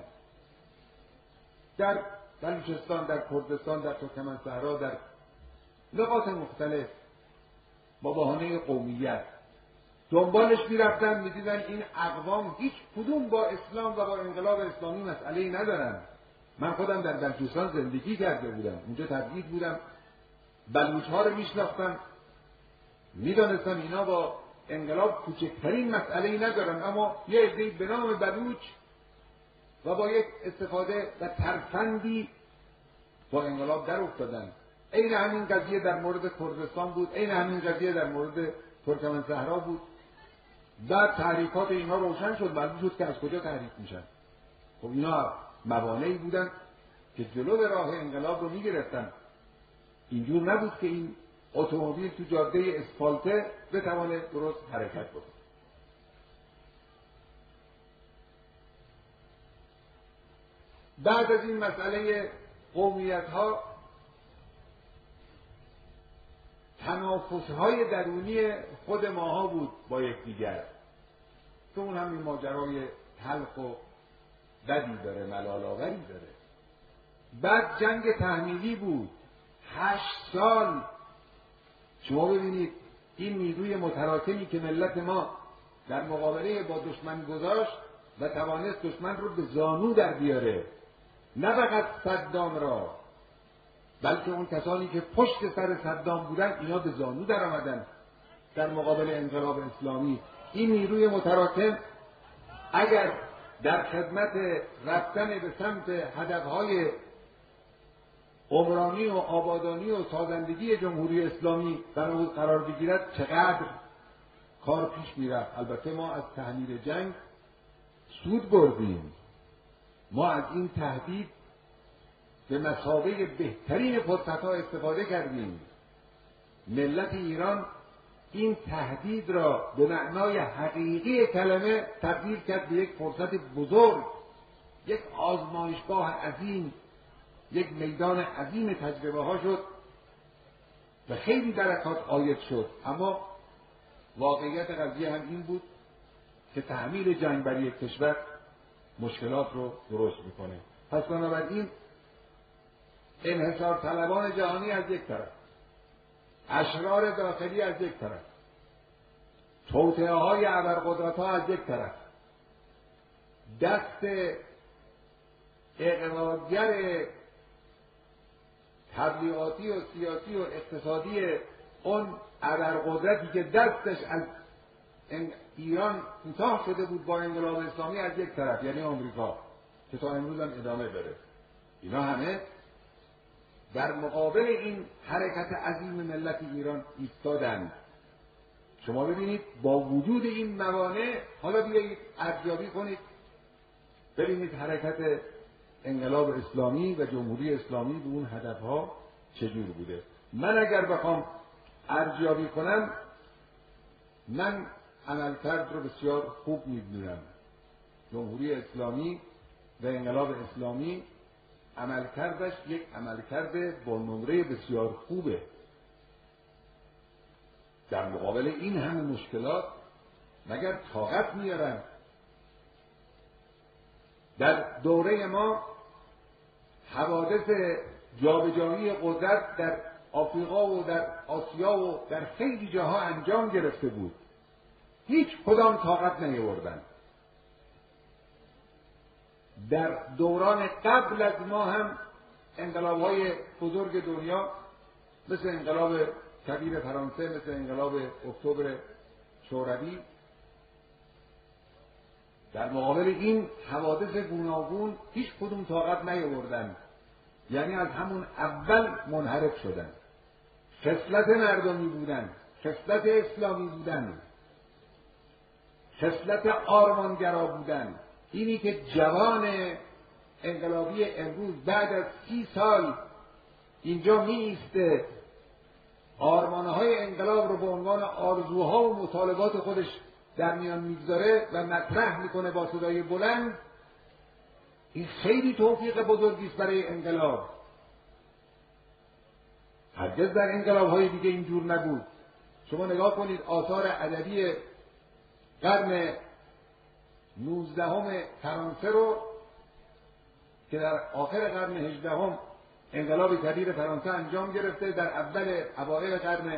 Speaker 1: در بلوچستان، در کردستان، در ترکمن‌صحرا، در نقاط مختلف با بهانه قومیت دنبالش می‌رفتن، می‌دیدن این اقوام هیچ کدوم با اسلام و با انقلاب اسلامی مسئله‌ای ندارن. من خودم در بلوچستان زندگی کرده بودم، اونجا تبعید بودم، بلوچ‌ها رو میشناختم، میدانستم اینا با انقلاب کوچکترین مسئله‌ای ندارن، اما یه عده‌ای به نام بلوچ و با یک استفاده و ترفندی با انقلاب در افتادن. عین همین قضیه در مورد کردستان بود، عین همین قضیه در مورد ترکمن‌صحرا بود. بعد تحریکات اینا روشن شد، معلوم شد که از کجا تحریک میشن. خب اینا موانعی بودن که جلو به راه انقلاب رو میگرفتن. اینجور نبود که این اتومبیل تو جاده اسفالته بتوانه درست حرکت بکنه. بعد از این مسئله قومیت‌ها تنافس‌های درونی خود ماها بود با یکدیگر که اون هم این ماجرای تلخ و بدی داره، ملال‌آوری داره. بعد جنگ تحمیلی بود 8 سال. شما ببینید این نیروی متراکمی که ملت ما در مقابله با دشمن گذاشت و توانست دشمن رو به زانو در بیاره، نه فقط صدام را بلکه اون کسانی که پشت سر صدام بودن اینا به زانو در آمدن در مقابل انقلاب اسلامی. این نیروی متراکم اگر در خدمت رفتن به سمت هدفهای عمرانی و آبادانی و سازندگی جمهوری اسلامی قرار بگیرد چقدر کار پیش میرفت. البته ما از تحمیل جنگ سود بردیم، ما از این تهدید به مثابه بهترین فرصت‌ها استفاده کردیم. ملت ایران این تهدید را به معنای حقیقی کلمه تبدیل کرد به یک فرصت بزرگ، یک آزمایشگاه عظیم، یک میدان عظیم تجربه ها شد و خیلی برکات عاید شد. اما واقعیت قضیه هم این بود که تحمیل جنگ بر یک کشور مشکلات رو درست میکنه. پس بنابراین انحصار طلبان جهانی از یک طرف، اشرار داخلی از یک طرف، توطئه های ابرقدرت ها از یک طرف، دست اقرارگر تبلیغاتی و سیاسی و اقتصادی اون ابرقدرتی که دستش از ایران کوتاه شده بود با انقلاب اسلامی از یک طرف، یعنی آمریکا که تا امروز هم ادامه داره، اینا همه در مقابل این حرکت عظیم ملت ایران ایستادند. شما ببینید با وجود این موانع حالا بیایید ارزیابی کنید، ببینید حرکت انقلاب اسلامی و جمهوری اسلامی به اون هدفها چجور بوده. من اگر بخوام ارزیابی کنم، من عملکرد رو بسیار خوب می‌دونم. جمهوری اسلامی و انقلاب اسلامی عملکردش یک عملکرد با نمره بسیار خوبه. در مقابل این همه مشکلات مگر طاقت میارن؟ در دوره ما حوادث جابجایی قدرت در آفریقا و در آسیا و در خیلی جاها انجام گرفته بود، هیچ کدام طاقت نیاوردن. در دوران قبل از ما هم انقلاب‌های بزرگ دنیا مثل انقلاب کبیر فرانسه، مثل انقلاب اکتبر شوروی، در مقابل این حوادث گوناگون هیچ کدوم طاقت نیاوردن، یعنی از همون اول منحرف شدن. خصلت مردمی بودن، خصلت اسلامی بودن، خصلت آرمانگرا بودن. اینی که جوان انقلابی امروز بعد از 30 سال اینجا می ایسته، آرمانهای انقلاب رو به عنوان آرزوها و مطالبات خودش در میان میگذاره و مطرح میکنه با صدای بلند، این خیلی توفیق بزرگی است برای انقلاب. هرگز در انقلاب‌های دیگه اینجور نبود. شما نگاه کنید آثار ادبی قرن 19 فرانسه رو که در آخر قرن 18 انقلاب کبیر فرانسه انجام گرفته، در اوایل قرن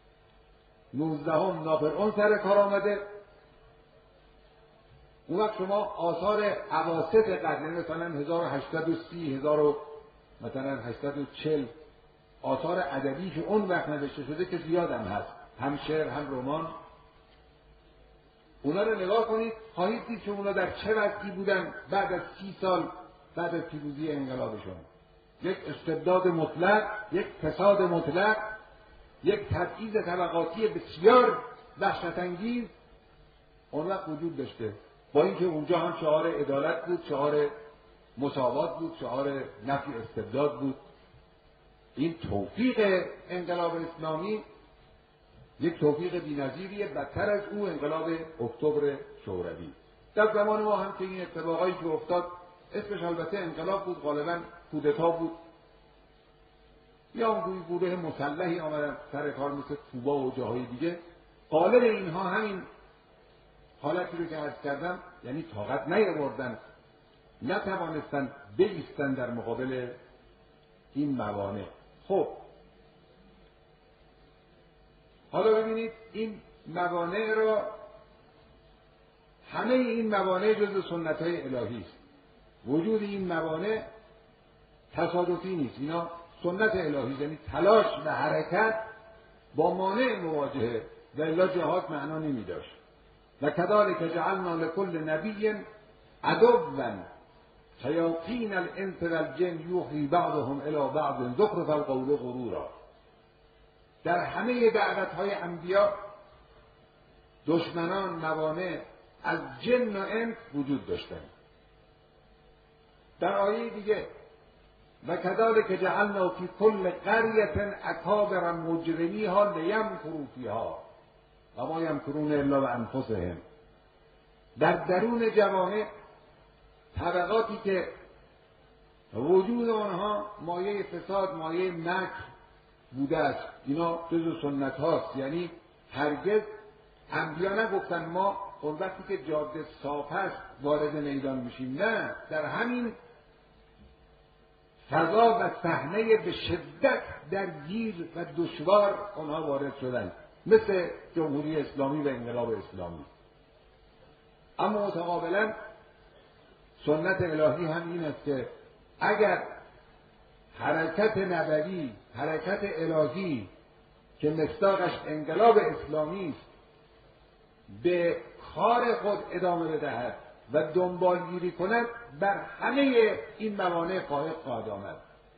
Speaker 1: 19 ناپلئون سر کار آمده. اون وقت شما آثار اواسط قرن مثلا 1830 مثلا 840 آثار ادبی که اون وقت نوشته شده که زیاد هم هست، هم شعر هم رمان، اونا رو نگاه کنید خواهید دید که اونا در چه وضعی بودن بعد از 30 سال بعد از پیروزی انقلابشون. یک استبداد مطلق، یک فساد مطلق، یک تبعیض طبقاتی بسیار وحشت‌انگیز اون وقت وجود داشته، با اینکه اونجا هم شعار عدالت بود، شعار مساوات بود، شعار نفی استبداد بود. این توفیق انقلاب اسلامی یک توفیق بی‌نظیریه، بدتر از او انقلاب اکتبر شوروی. در زمان ما هم که این اتفاقایی که افتاد اسمش البته انقلاب بود، غالبا کودتا بود، یا اون گروه مسلحی آمدن سر کار مثل کوبا و جاهای دیگه. غالب اینها همین حالتی رو که عرض کردم، یعنی طاقت نیاوردن، نتوانستن بایستن در مقابل این موانع. خب حالا ببینید این موانع را، همه این موانع جزو سنت‌های الهی است. وجود این موانع تصادفی نیست، اینا سنت الهی، یعنی تلاش و حرکت با مانع مواجهه، و الا جهاد معنا نمی داشت. و کذالک جعلنا لکل نبی عدوا شیاطین الانس والجن یوحی بعضهم الی بعض زخرف القول غرورا. در همه دعوت‌های انبیا دشمنان، موانع از جن و انس وجود داشتند. در آیه دیگه و کذالک جعلنا فی کل قریة اکابر مجرمیها لیمکروا فیها و ما یمکرون الا بانفسهم. در درون جوامع طبقاتی که وجود آنها مایه فساد، مایه مکر بوده است، اینا جزو سنت هاست. یعنی هرگز انبیا نگفتن ما اون وقتی که جاده صاف است وارد میدان میشیم، نه، در همین فضا و صحنه به شدت درگیر و دشوار آنها وارد شدند، مثل جمهوری اسلامی و انقلاب اسلامی. اما متقابلا سنت الهی هم این است که اگر حرکت نبوی، حرکت الهی که مصداقش انقلاب اسلامی است، به کار خود ادامه بدهد و دنبالگیری کند، بر همه این موانع فائق خواهد آمد.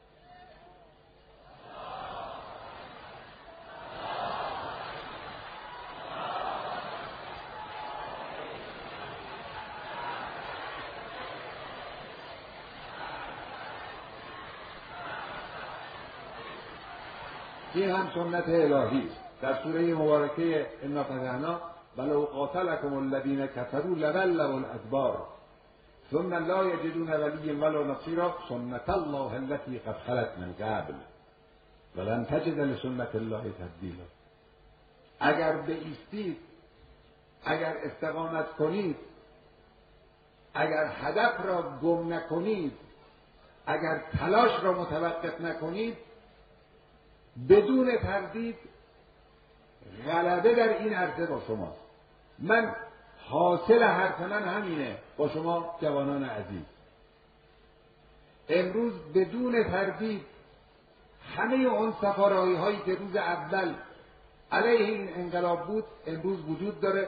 Speaker 1: این هم سنت الهی است. در سوره مبارکه انا فتحنا ولو قاتلکم الذین کفروا لولوا الادبار ثم لا یجدون ولیا ولا نصیرا سنت الله التي قد خلت من قبل ولن تجد لسنت الله تبدیلا. اگر بایستید، اگر استقامت کنید، اگر هدف را گم نکنید، اگر تلاش را متوقف نکنید، بدون تردید غلبه در این عرصه با شماست. من حاصل حرف من همینه با شما جوانان عزیز. امروز بدون تردید همه اون سفارایی هایی که روز اول علیه این انقلاب بود امروز وجود داره.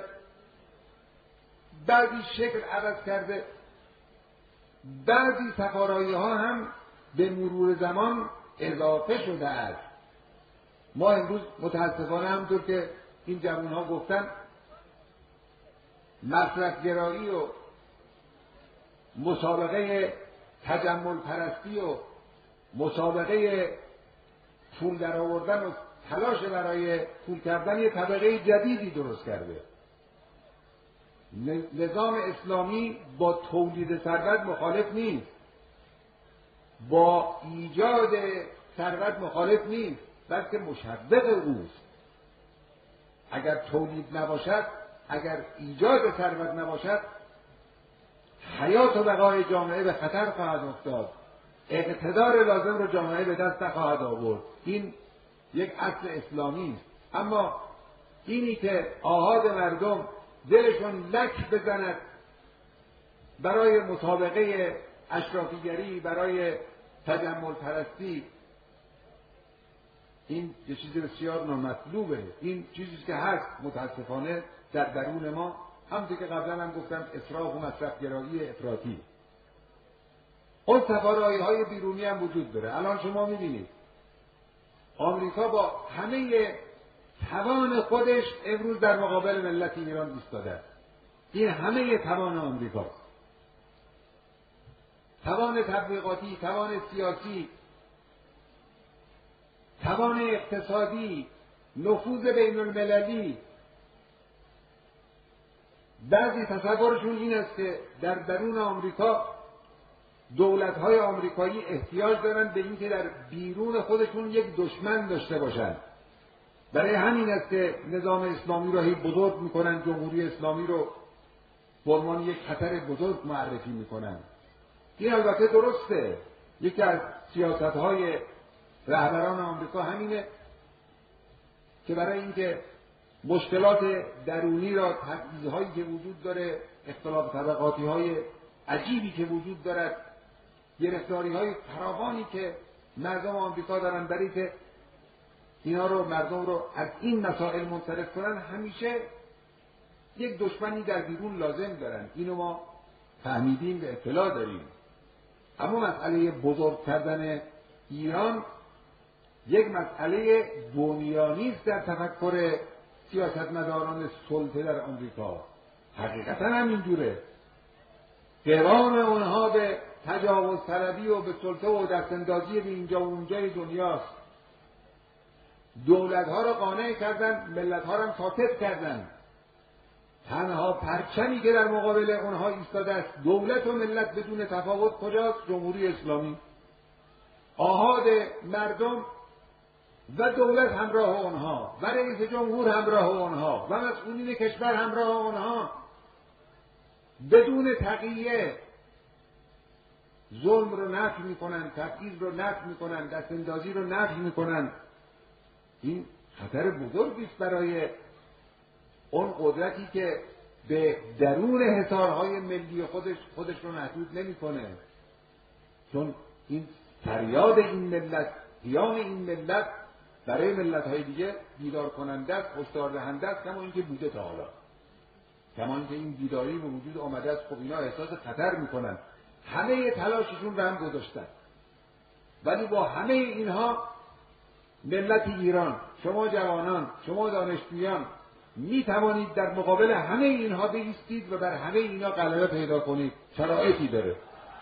Speaker 1: بعضی شکل عوض کرده، بعضی سفارایی ها هم به مرور زمان اضافه شده است. ما امروز متاسفانه همونطور که این جوان ها گفتن مصرفگرایی و مسابقه تجمل پرستی و مسابقه پول در آوردن و تلاش برای پول کردن یه طبقه جدیدی درست کرده. نظام اسلامی با تولید ثروت مخالف نیست، با ایجاد ثروت مخالف نیست، بلکه مشوق اوست. اگر تولید نباشد، اگر ایجاد ثروت نباشد، حیات و بقای جامعه به خطر خواهد افتاد، اقتدار لازم رو جامعه به دست نخواهد آورد. این یک اصل اسلامی است. اما اینی که آحاد مردم دلشون لک بزند برای مسابقه اشرافیگری، برای تجمل پرستی، این یه چیز بسیار نامطلوبه. این چیزی که هست متاسفانه در درون ما. همونطور که قبلا هم گفتم اسراف و مصرفگرایی افراطی. اون سفارایی های بیرونی هم وجود داره. الان شما میبینید آمریکا با همه توان خودش امروز در مقابل ملت ایران ایستاده. این همه توان آمریکاست. توان تبلیغاتی، توان سیاسی، توان اقتصادی، نفوذ بین المللی. بعضی تصورشون این است که در درون آمریکا دولت‌های آمریکایی احتیاج دارند به اینکه در بیرون خودشون یک دشمن داشته باشند. برای همین است که نظام اسلامی را هی بزرگ میکنن، جمهوری اسلامی رو به عنوان یک خطر بزرگ معرفی میکنن. این البته درسته. یکی از سیاست‌های رهبران آمریکا همینه که برای اینکه مشکلات درونی را، تبعیض‌هایی که وجود داره، اختلاف طبقاتی‌های عجیبی که وجود دارد، گرفتاری‌های فراوانی که مردم آمریکا دارن، برای که اینا رو، مردم رو از این مسائل منصرف کنن، همیشه یک دشمنی در بیرون لازم دارن. اینو ما فهمیدیم و اطلاع داریم. اما مسئله بزرگ کردن ایران یک مسئله بنیانی است در تفکر سیاستمداران سلطه در آمریکا. حقیقتا هم اینجوره. قوام اونها به تجاوز طلبی و به سلطه و دستاندازی به اینجا و اونجای دنیاست. دولت‌ها را قانع کردن، ملت‌ها را هم ساکت کردن. تنها پرچمی که در مقابل اونها ایستاده است دولت و ملت بدون تفاوت کجاست؟ جمهوری اسلامی. آحاد مردم و دولت همراه اونها و رئیس جمهور همراه اونها و مسئولین کشور همراه اونها، بدون تقیه ظلم رو نفی میکنن، تبعیض رو نفی میکنن، دستاندازی رو نفی میکنن. این خطر بزرگی است برای اون قدرتی که به درون حصارهای ملی خودش رو محدود نمیکنه. چون این فریاد این ملت، قیام این ملت برای ملت‌های دیگه بیدار کننده است، هشدار دهنده است، کما اینکه بوده تا حالا، کما اینکه این بیداری به وجود آمده است. خب اینا احساس خطر میکنن، همه تلاششون رو هم گذاشتن، ولی با همه اینها ملت ایران، شما جوانان، شما دانشجویان می توانید در مقابل همه اینها بایستید و بر همه اینها غلبه پیدا کنید. شرایطی داره.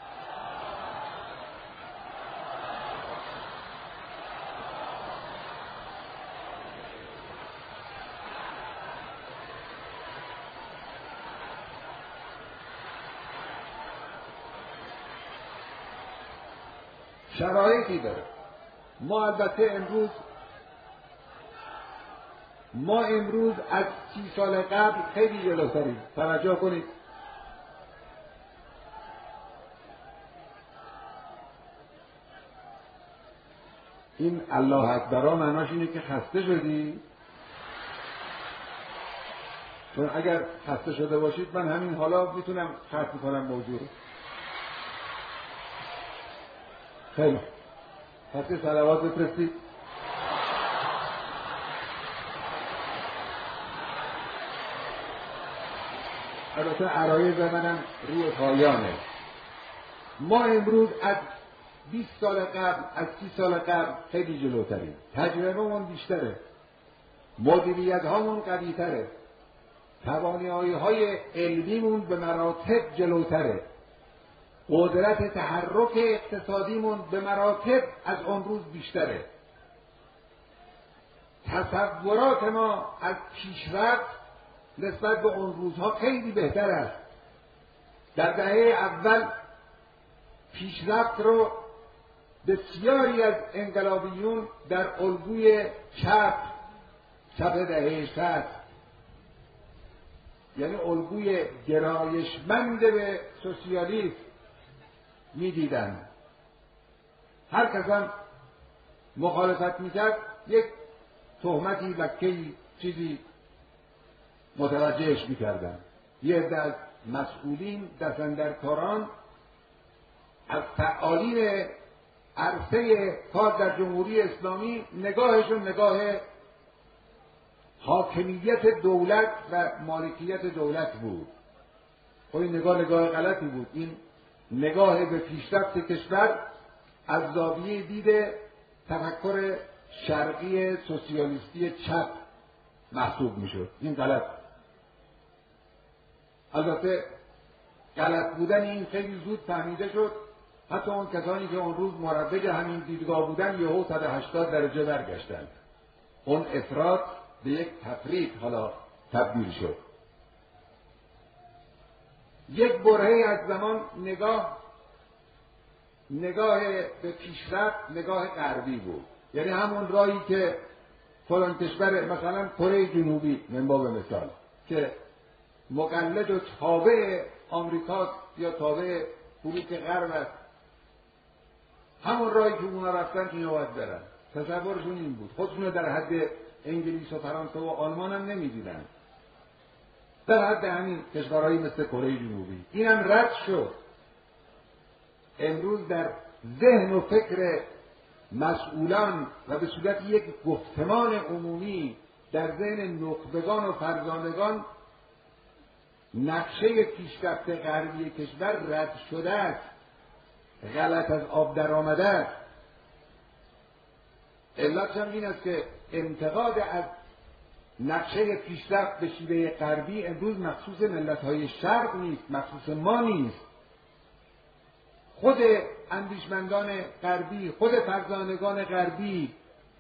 Speaker 1: شرایطی داره. ما البته امروز از 30 سال قبل خیلی جلوتریم. توجه کنید. این الله اکبر معناش اینه که خسته شدی؟ چون اگر خسته شده باشید من همین حالا میتونم ختم کنم موضوع رو. خیلی پس صلوات بفرستید. البته عرایض منم روی پایانه. ما امروز از 20 سال قبل، از 30 سال قبل خیلی جلوتریم. تجربه‌مون بیشتره، مدیریت هامون قوی‌تره، توانایی‌های علمیمون به مراتب جلوتره، قدرت تحرک اقتصادیمون به مراتب از اون روز بیشتره. تصورات ما از پیشرفت نسبت به اون روزها خیلی بهتر است. در دهه اول پیشرفت رو بسیاری از انقلابیون در الگوی چپ دهه 60، یعنی الگوی گرایشمند به سوسیالیسم می‌دیدند. هر کس هم مخالفت می‌کرد یک تهمتی، لکه‌ای، چیزی متوجهش می‌کردن. یه عده از مسئولین، دستاندرکاران، از فعالین عرصه کار در جمهوری اسلامی نگاهشون نگاه حاکمیت دولت و مالکیت دولت بود. خب این نگاه غلطی بود. این نگاه به پیشرفت کشور از زاویه دید تفکر شرقی سوسیالیستی چپ محسوب میشد. این غلط. البته غلط بودن این خیلی زود فهمیده شد. حتی اون کسانی که اون روز مروج همین دیدگاه بودن یهو 180 درجه برگشتند. اون افراط به یک تفریط حالا تبدیل شد. یک برهه از زمان نگاه به پیشرفت نگاه غربی بود. یعنی همون راهی که فلان کشور، مثلا کره جنوبی من باب مثال، که مقلد و تابع آمریکاست یا تابع بلوک غرب است، همون راهی که اونا رفتن اینا باید برن. تصورشون این بود. خودشون در حد انگلیس و فرانسه و آلمان هم نمیدیدن، در حد همین کشورهایی مثل کره جنوبی. اینم رد شد. امروز در ذهن و فکر مسئولان و به صورت یک گفتمان عمومی در ذهن نخبگان و فرزانگان نقشه پیشرفت غربی کشور رد شده است، غلط از آب در آمده است. علتش هم این است که انتقاد از نقشه پیشرفت به شیوه غربی امروز مخصوص ملت‌های شرق نیست، مخصوص ما نیست. خود اندیشمندان غربی، خود فرزانگان غربی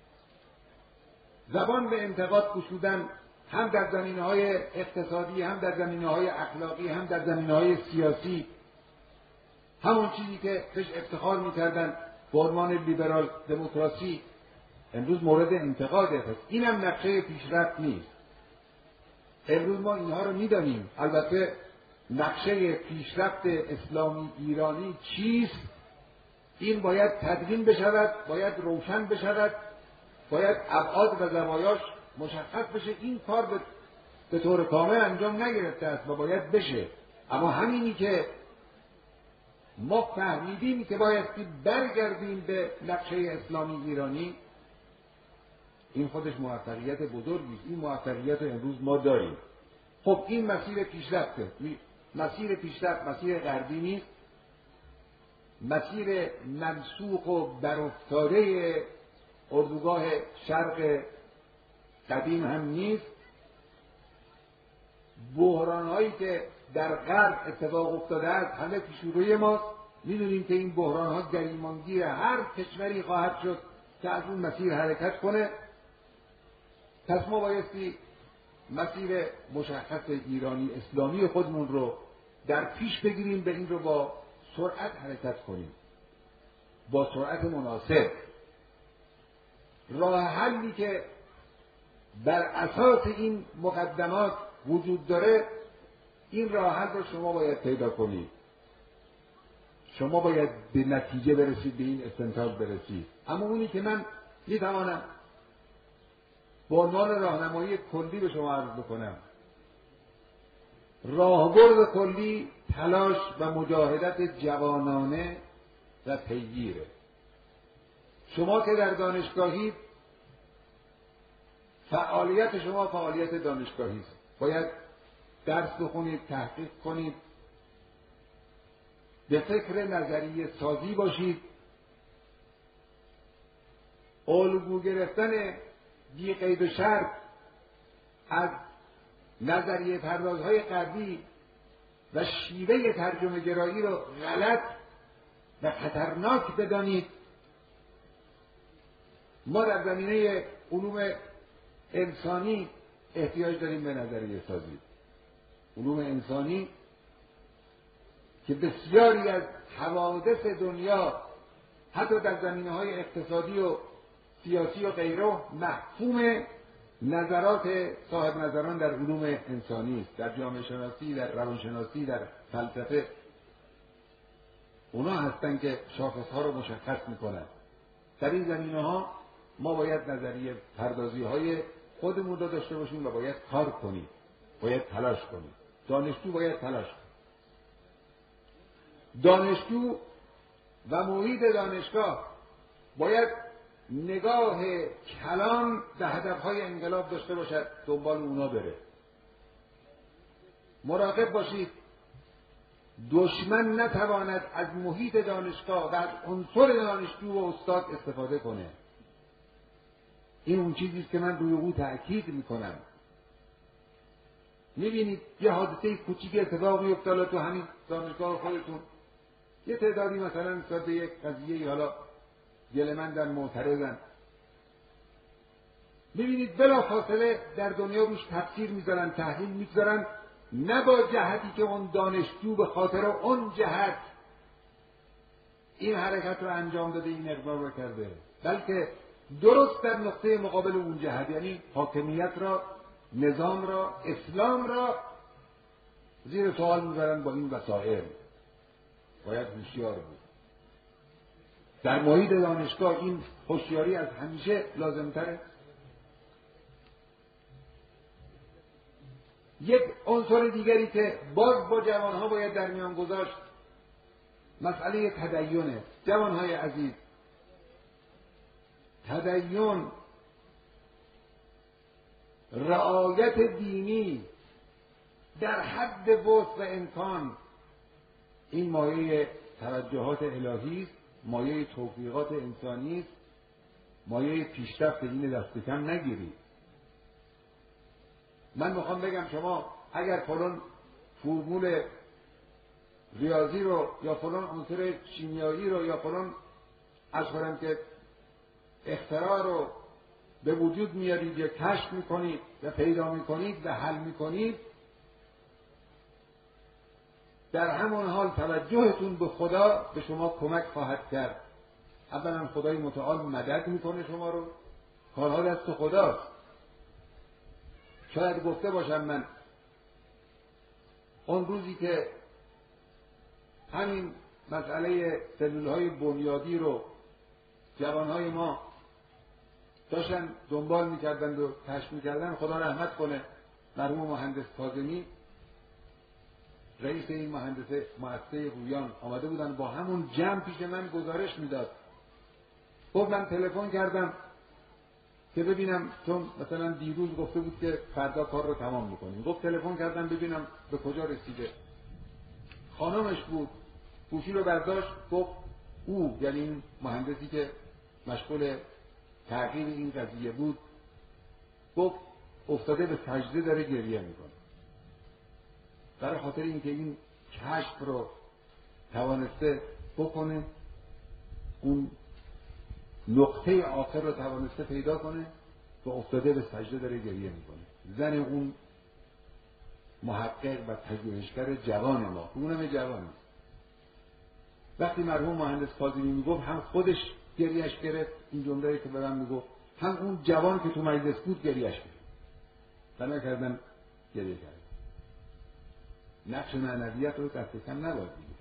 Speaker 1: زبان به انتقاد گشودن، هم در زمینه‌های اقتصادی، هم در زمینه‌های اخلاقی، هم در زمینه‌های سیاسی. همون چیزی که بهش افتخار می‌کردن به عنوان لیبرال دموکراسی امروز مورد انتقاده. پس اینم نقشه پیشرفت نیست. امروز ما اینها رو می‌دانیم. البته نقشه پیشرفت اسلامی ایرانی چیست؟ این باید تدوین بشود، باید روشن بشود، باید ابعاد و زوایاش مشخص بشه. این کار به طور کامل انجام نگرفته است و باید بشه. اما همینی که ما فهمیدیم که بایستی برگردیم به نقشه اسلامی ایرانی، این خودش موفقیت بزرگی است. این موفقیت رو امروز ما داریم. خب این مسیر پیشرفته. مسیر پیشرفت مسیر غربی نیست، مسیر منسوخ و برافتاده اردوگاه شرق قدیم هم نیست. بحران‌هایی که در غرب اتفاق افتاده است همه پیش روی ماست. می‌دونیم که این بحران‌ها گریمانگیر هر کشوری خواهد شد که از اون مسیر حرکت کنه. پس ما بایستی مسیر مشخص ایرانی اسلامی خودمون رو در پیش بگیریم، به این رو با سرعت حرکت کنیم، با سرعت مناسب. راه حلی که بر اساس این مقدمات وجود داره، این راه حل رو شما باید پیدا کنید. شما باید به نتیجه برسید، به این استنتاج برسید. اما اونی که من میتوانم به عنوان راهنمایی کلی به شما عرض بکنم، راهبرد کلی تلاش و مجاهدت جوانانه و پیگیره. شما که در دانشگاهی، فعالیت شما فعالیت دانشگاهی است. باید درس بخونید، تحقیق کنید، به فکر نظریه سازی باشید. الگو گرفتن بی قید و شرط از نظریه پردازهای غربی و شیوه ترجمه گرایی رو غلط و خطرناک بدانید. ما در زمینه علوم انسانی احتیاج داریم به نظریه سازی. علوم انسانی که بسیاری از حوادث دنیا حتی در زمینه‌های اقتصادی و سیاسی و غیره محکوم نظرات صاحب نظران در علوم انسانی است، در جامعه شناسی، در روانشناسی، در فلسفه. اونا هستن که شاخص‌ها رو مشخص میکنن. در این زمینه‌ها ما باید نظریه پردازی‌های خودمون رو داشته باشیم و باید کار کنیم، باید تلاش کنیم. دانشجو باید تلاش کنیم. دانشجو و محیط دانشگاه باید نگاه کلان به هدفهای انقلاب داشته باشد، دنبال اونا بره. مراقب باشید دشمن نتواند از محیط دانشگاه و از عنصر دانشجو و استاد استفاده کنه. این اون چیزیست که من روی او تأکید میکنم. میبینید یه حادثه کوچیک اتفاق میفته تو همین دانشگاه خودتون، یه تعدادی مثلا نسبت به یک قضیه حالا گله‌مندن، معترضن، میبینید بلافاصله در دنیا روش تفسیر میذارن، تحلیل میذارن، نه با جهتی که اون دانشجو به خاطر اون جهت این حرکت رو انجام داده، این اقدام رو کرده، بلکه درست در نقطه مقابل اون جهت، یعنی حاکمیت را، نظام را، اسلام را زیر سوال میبرن با این وسایل. باید هوشیار بود. در محیط دانشگاه این هوشیاری از همیشه لازم‌تره. یک عنصر دیگری که باز با جوانها باید در میان گذاشت مسئله تدینه. جوانهای عزیز، تدین، رعایت دینی در حد وسع و امکان، این مایه توجهات الهی است، مایه توفیقات انسانی است، مایه پیشرفت. این دست کم نگیرید. من میخوام بگم شما اگر فلان فرمول ریاضی رو یا فلان عنصر شیمیایی رو یا فلان از کنم که اختراع رو به وجود میارید یا کشف میکنید و پیدا میکنید و حل میکنید، در همان حال توجهتون به خدا به شما کمک خواهد کرد. اولا خدای متعال مدد میکنه شما رو، کارها دست خداست. شاید گفته باشم من اون روزی که همین مسئله سلولهای بنیادی رو جوانهای ما داشتن دنبال میکردند و کشف میکردن، خدا رحمت کنه مرحوم مهندس کاظمی رئیس این مؤسسه رویان آمده بودن، با همون جمع پیش من گزارش میداد. گفت من تلفن کردم که ببینم، چون مثلا دیروز گفته بود که فردا کار رو تمام میکنیم، گفت تلفن کردم ببینم به کجا رسیده. خانمش بود، گوشی رو برداشت، گفت او، یعنی این مهندسی که مشغول تغییر این قضیه بود، گفت افتاده به سجده داره گریه میکنه، برای خاطر اینکه این کشف رو توانسته بکنه، اون نقطه آخر رو توانسته پیدا کنه و افتاده به سجده داره گریه میکنه. زن اون محقق و پژوهشگر جوان ما، اونم جوان نیست. وقتی مرحوم مهندس کاظمی میگفت هم خودش گریهش گرفت، این جمله‌ای که برام میگفت، هم اون جوان که تو مجلس بود گریهش گرفت. بنا کردن گریه کرد. نقش معنویت رو دست کم نباید بگیر.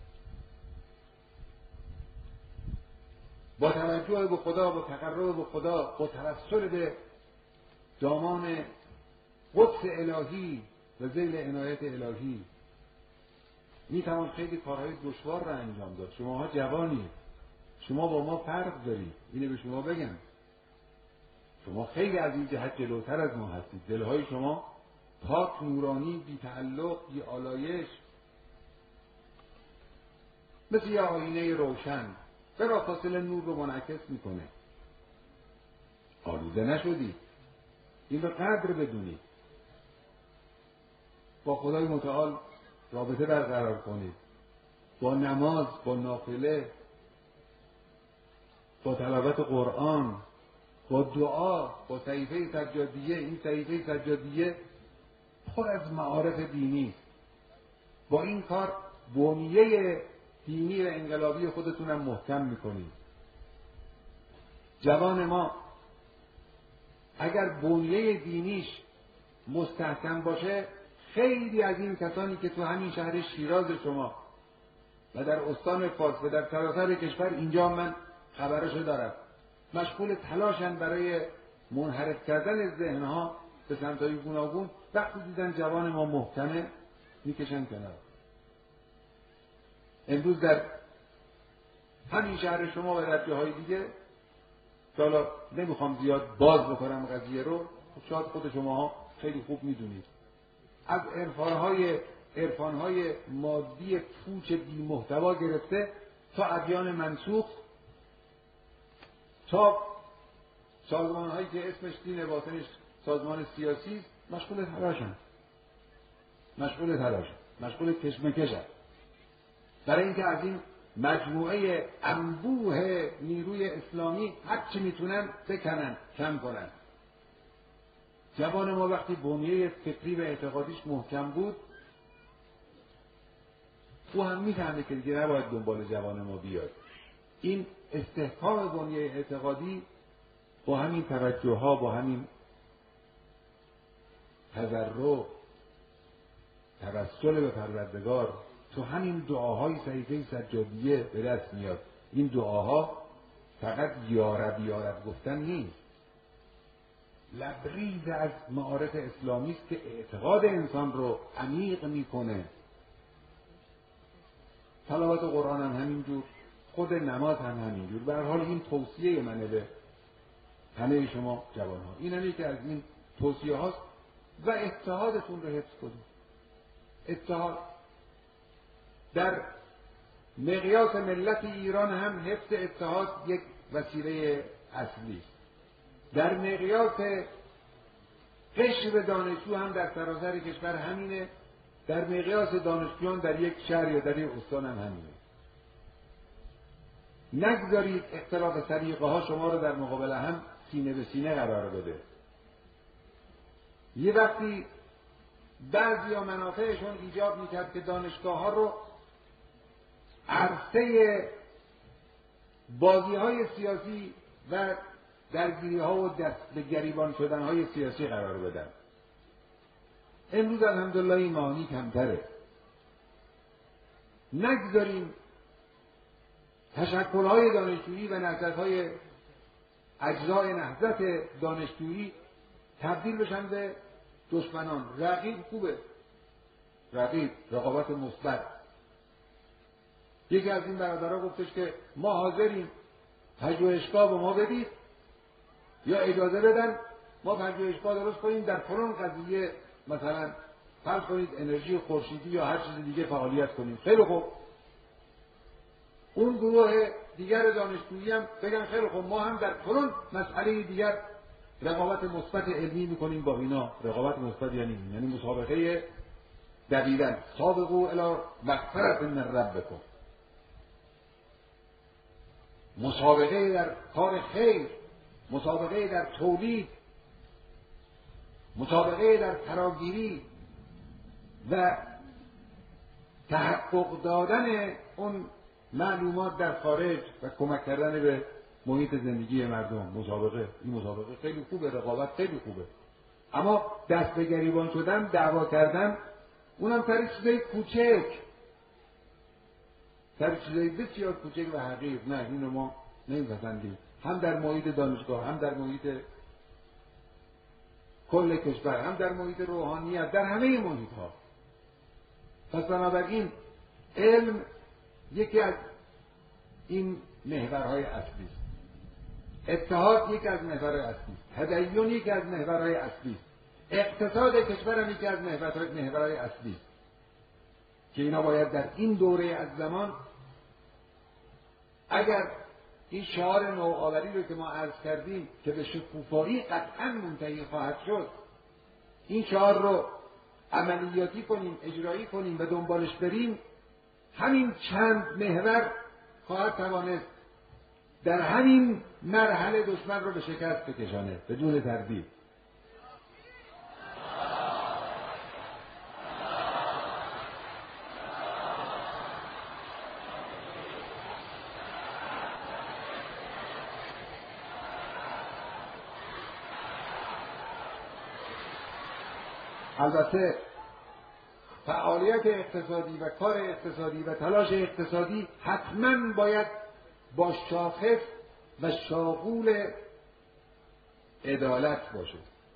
Speaker 1: با توجه به خدا، با تقرب به خدا، با توسل به دامان قدس الهی و ذیل عنایت الهی میتوان خیلی کارهای دشوار را انجام داد. شماها جوانی، شما با ما فرق دارید، اینو به شما بگم. شما خیلی از این جهت جلوتر از ما هستید. دلهای شما پاک، نورانی، بی تعلق، بی آلایش، مثل یه آینه روشن بلافاصله نور رو منعکس میکنه. آلوده نشدید، این رو قدر بدونید. با خدای متعال رابطه برقرار کنید، با نماز، با نافله، با تلاوت قرآن، با دعا، با صحیفه سجادیه. این صحیفه سجادیه پر از معارف دینی. با این کار بنیه دینی و انقلابی خودتونم محکم میکنید. جوان ما اگر بنیه دینیش مستحکم باشه، خیلی از این کسانی که تو همین شهر شیراز شما و در استان فارس و در سراسر کشور، اینجا من خبرشو دارم، مشغول تلاشن برای منحرف کردن ذهنها به سمت‌های گوناگون. وقتی دیدن جوان ما محکمه میکشن کنار. امروز در همین شهر شما و در جاهای دیگه، که حالا نمیخوام زیاد باز بکنم قضیه رو، شاید خود شماها خیلی خوب میدونید، از عرفانهای مادی پوچ بی محتوا گرفته تا ادیان منسوخ، تا سازمانهایی که اسمش دین باطنش سازمان سیاسی، مشغول تلاشن، مشغول کشمکشن، برای اینکه از این مجموعه انبوه نیروی اسلامی هر چی میتونن بکنن، کم کنن. جوان ما وقتی بنیه فکری و اعتقادیش محکم بود، او هم میفهمه که دیگه نباید دنبال جوان ما بیاد. این استحکام بنیه اعتقادی با همین توجه ها، با همین تضرع، توسل به پروردگار، تو همین دعاهای صحیفه سجادیه به دست میاد. این دعاها فقط یا رب گفتن نیست، لبریز از معارف اسلامی است که اعتقاد انسان رو عمیق میکنه. تلاوت قرآن هم همینجور، خود نماز هم همینجور. به هر حال این توصیه منه به همه شما جوانها. این هم یکی از این توصیه هاست. و اتحادتون رو حفظ کنید. اتحاد در مقیاس ملت ایران هم حفظ اتحاد یک وسیله اصلی است. در مقیاس قشر دانشجو هم در سراسر کشور همینه. در مقیاس دانشجویان در یک شهر یا در یک استان هم همینه. نگذارید اختلاف سلیقه ها شما رو در مقابل هم سینه به سینه قرار بده. یه وقتی بعضی ها منافعشون ایجاب میکرد که دانشگاه ها رو عرصه بازی های سیاسی و درگیری ها و دست به گریبان شدن های سیاسی قرار بدن. امروز الحمدلله این معانی کمتره. نگذاریم تشکل های دانشجویی و نهضت های اجزای نهضت دانشجویی تبدیل بشن به دشمنان. رقیب خوبه، رقیب، رقابت مثبت. یکی از این برادرها گفتش که ما حاضریم پژوهشگاه به ما بدید یا اجازه بدن ما پژوهشگاه درست کنیم در فلان قضیه، مثلا فرض کنید انرژی خورشیدی یا هر چیز دیگه فعالیت کنیم. خیلی خوب. اون گروه دیگر دانشجویی هم بگن خیلی خوب ما هم در فلان مسئله دیگر رقابت مثبت علمی میکنیم با اینا. رقابت مثبت یعنی مسابقه دویدن. سابقوا الی مغفرة من ربکم. مسابقه در کار خیر، مسابقه در تولید، مسابقه در فراگیری و تحقق دادن اون معلومات در خارج و کمک کردن به محیط زندگی مردم. مسابقه، این مسابقه خیلی خوبه، رقابت خیلی خوبه، اما دست به گریبان شدن، دعوا کردن، اونم سر چیزای کوچک، سر چیزای بسیار کوچک و حقیر. نه، اینو ما نمیپسندیم، هم در محیط دانشگاه، هم در محیط کل کشور، هم در محیط روحانیت، در همه محیط ها. پس بنابراین علم یکی از این محورهای اصلی است. اتحاد یکی از محورهای اصلی است. تدین یکی از محورهای اصلی است. اقتصاد کشور هم یکی از محورهای اصلی است که اینا باید در این دوره از زمان، اگر این شعار نوآوری رو که ما عرض کردیم که به شکوفایی قطعا منتهی خواهد شد، این شعار رو عملیاتی کنیم، اجرایی کنیم و دنبالش بریم، همین چند محور خواهد توانست در همین مرحله دشمن رو به شکست بکشانه بدون تردید. البته فعالیت اقتصادی و کار اقتصادی و تلاش اقتصادی حتما باید با شاخص و شاغول عدالت باشه.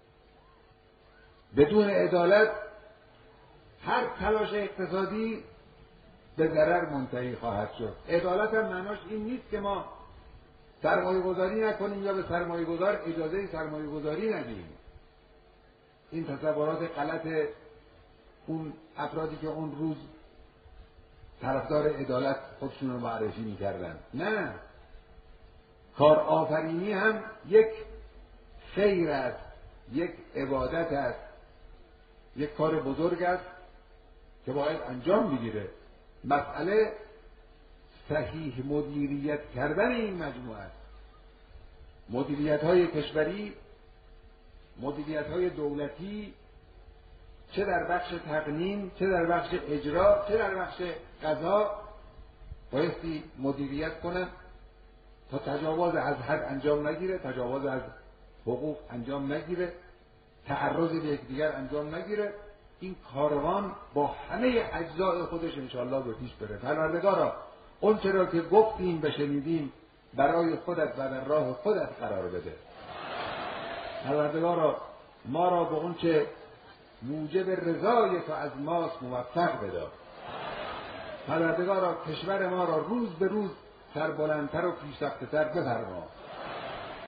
Speaker 1: بدون عدالت هر تلاش اقتصادی به ضرر منتهی خواهد شد. عدالت هم معناش این نیست که ما سرمایه گذاری نکنیم یا به سرمایه گذار اجازه سرمایه گذاری ندیم. این تصورات غلط اون افرادی که اون روز طرفدار عدالت خودشون رو معرفی می‌کردن. نه، کار آفرینی هم یک خیر است، یک عبادت است، یک کار بزرگ است که باید انجام بگیره. مسئله صحیح مدیریت کردن این مجموعه است. مدیریت‌های کشوری، مدیریت‌های دولتی، چه در بخش تقنین، چه در بخش اجرا، چه در بخش قضا، بایستی مدیریت کنن تا تجاوز از حد انجام نگیره، تجاوز از حقوق انجام نگیره، تعرض به یکدیگر انجام نگیره. این کاروان با همه اجزای خودش انشاءالله به پیش بره. پروردگارا اون چرا که گفتیم و شنیدیم برای خودت و در راه خودت قرار بده. پروردگارا ما را به اون چه موجب رضای تو از ماست موفق بدار. پروردگارا کشور ما را روز به روز سربلندتر و پیشرفته‌تر بفرما.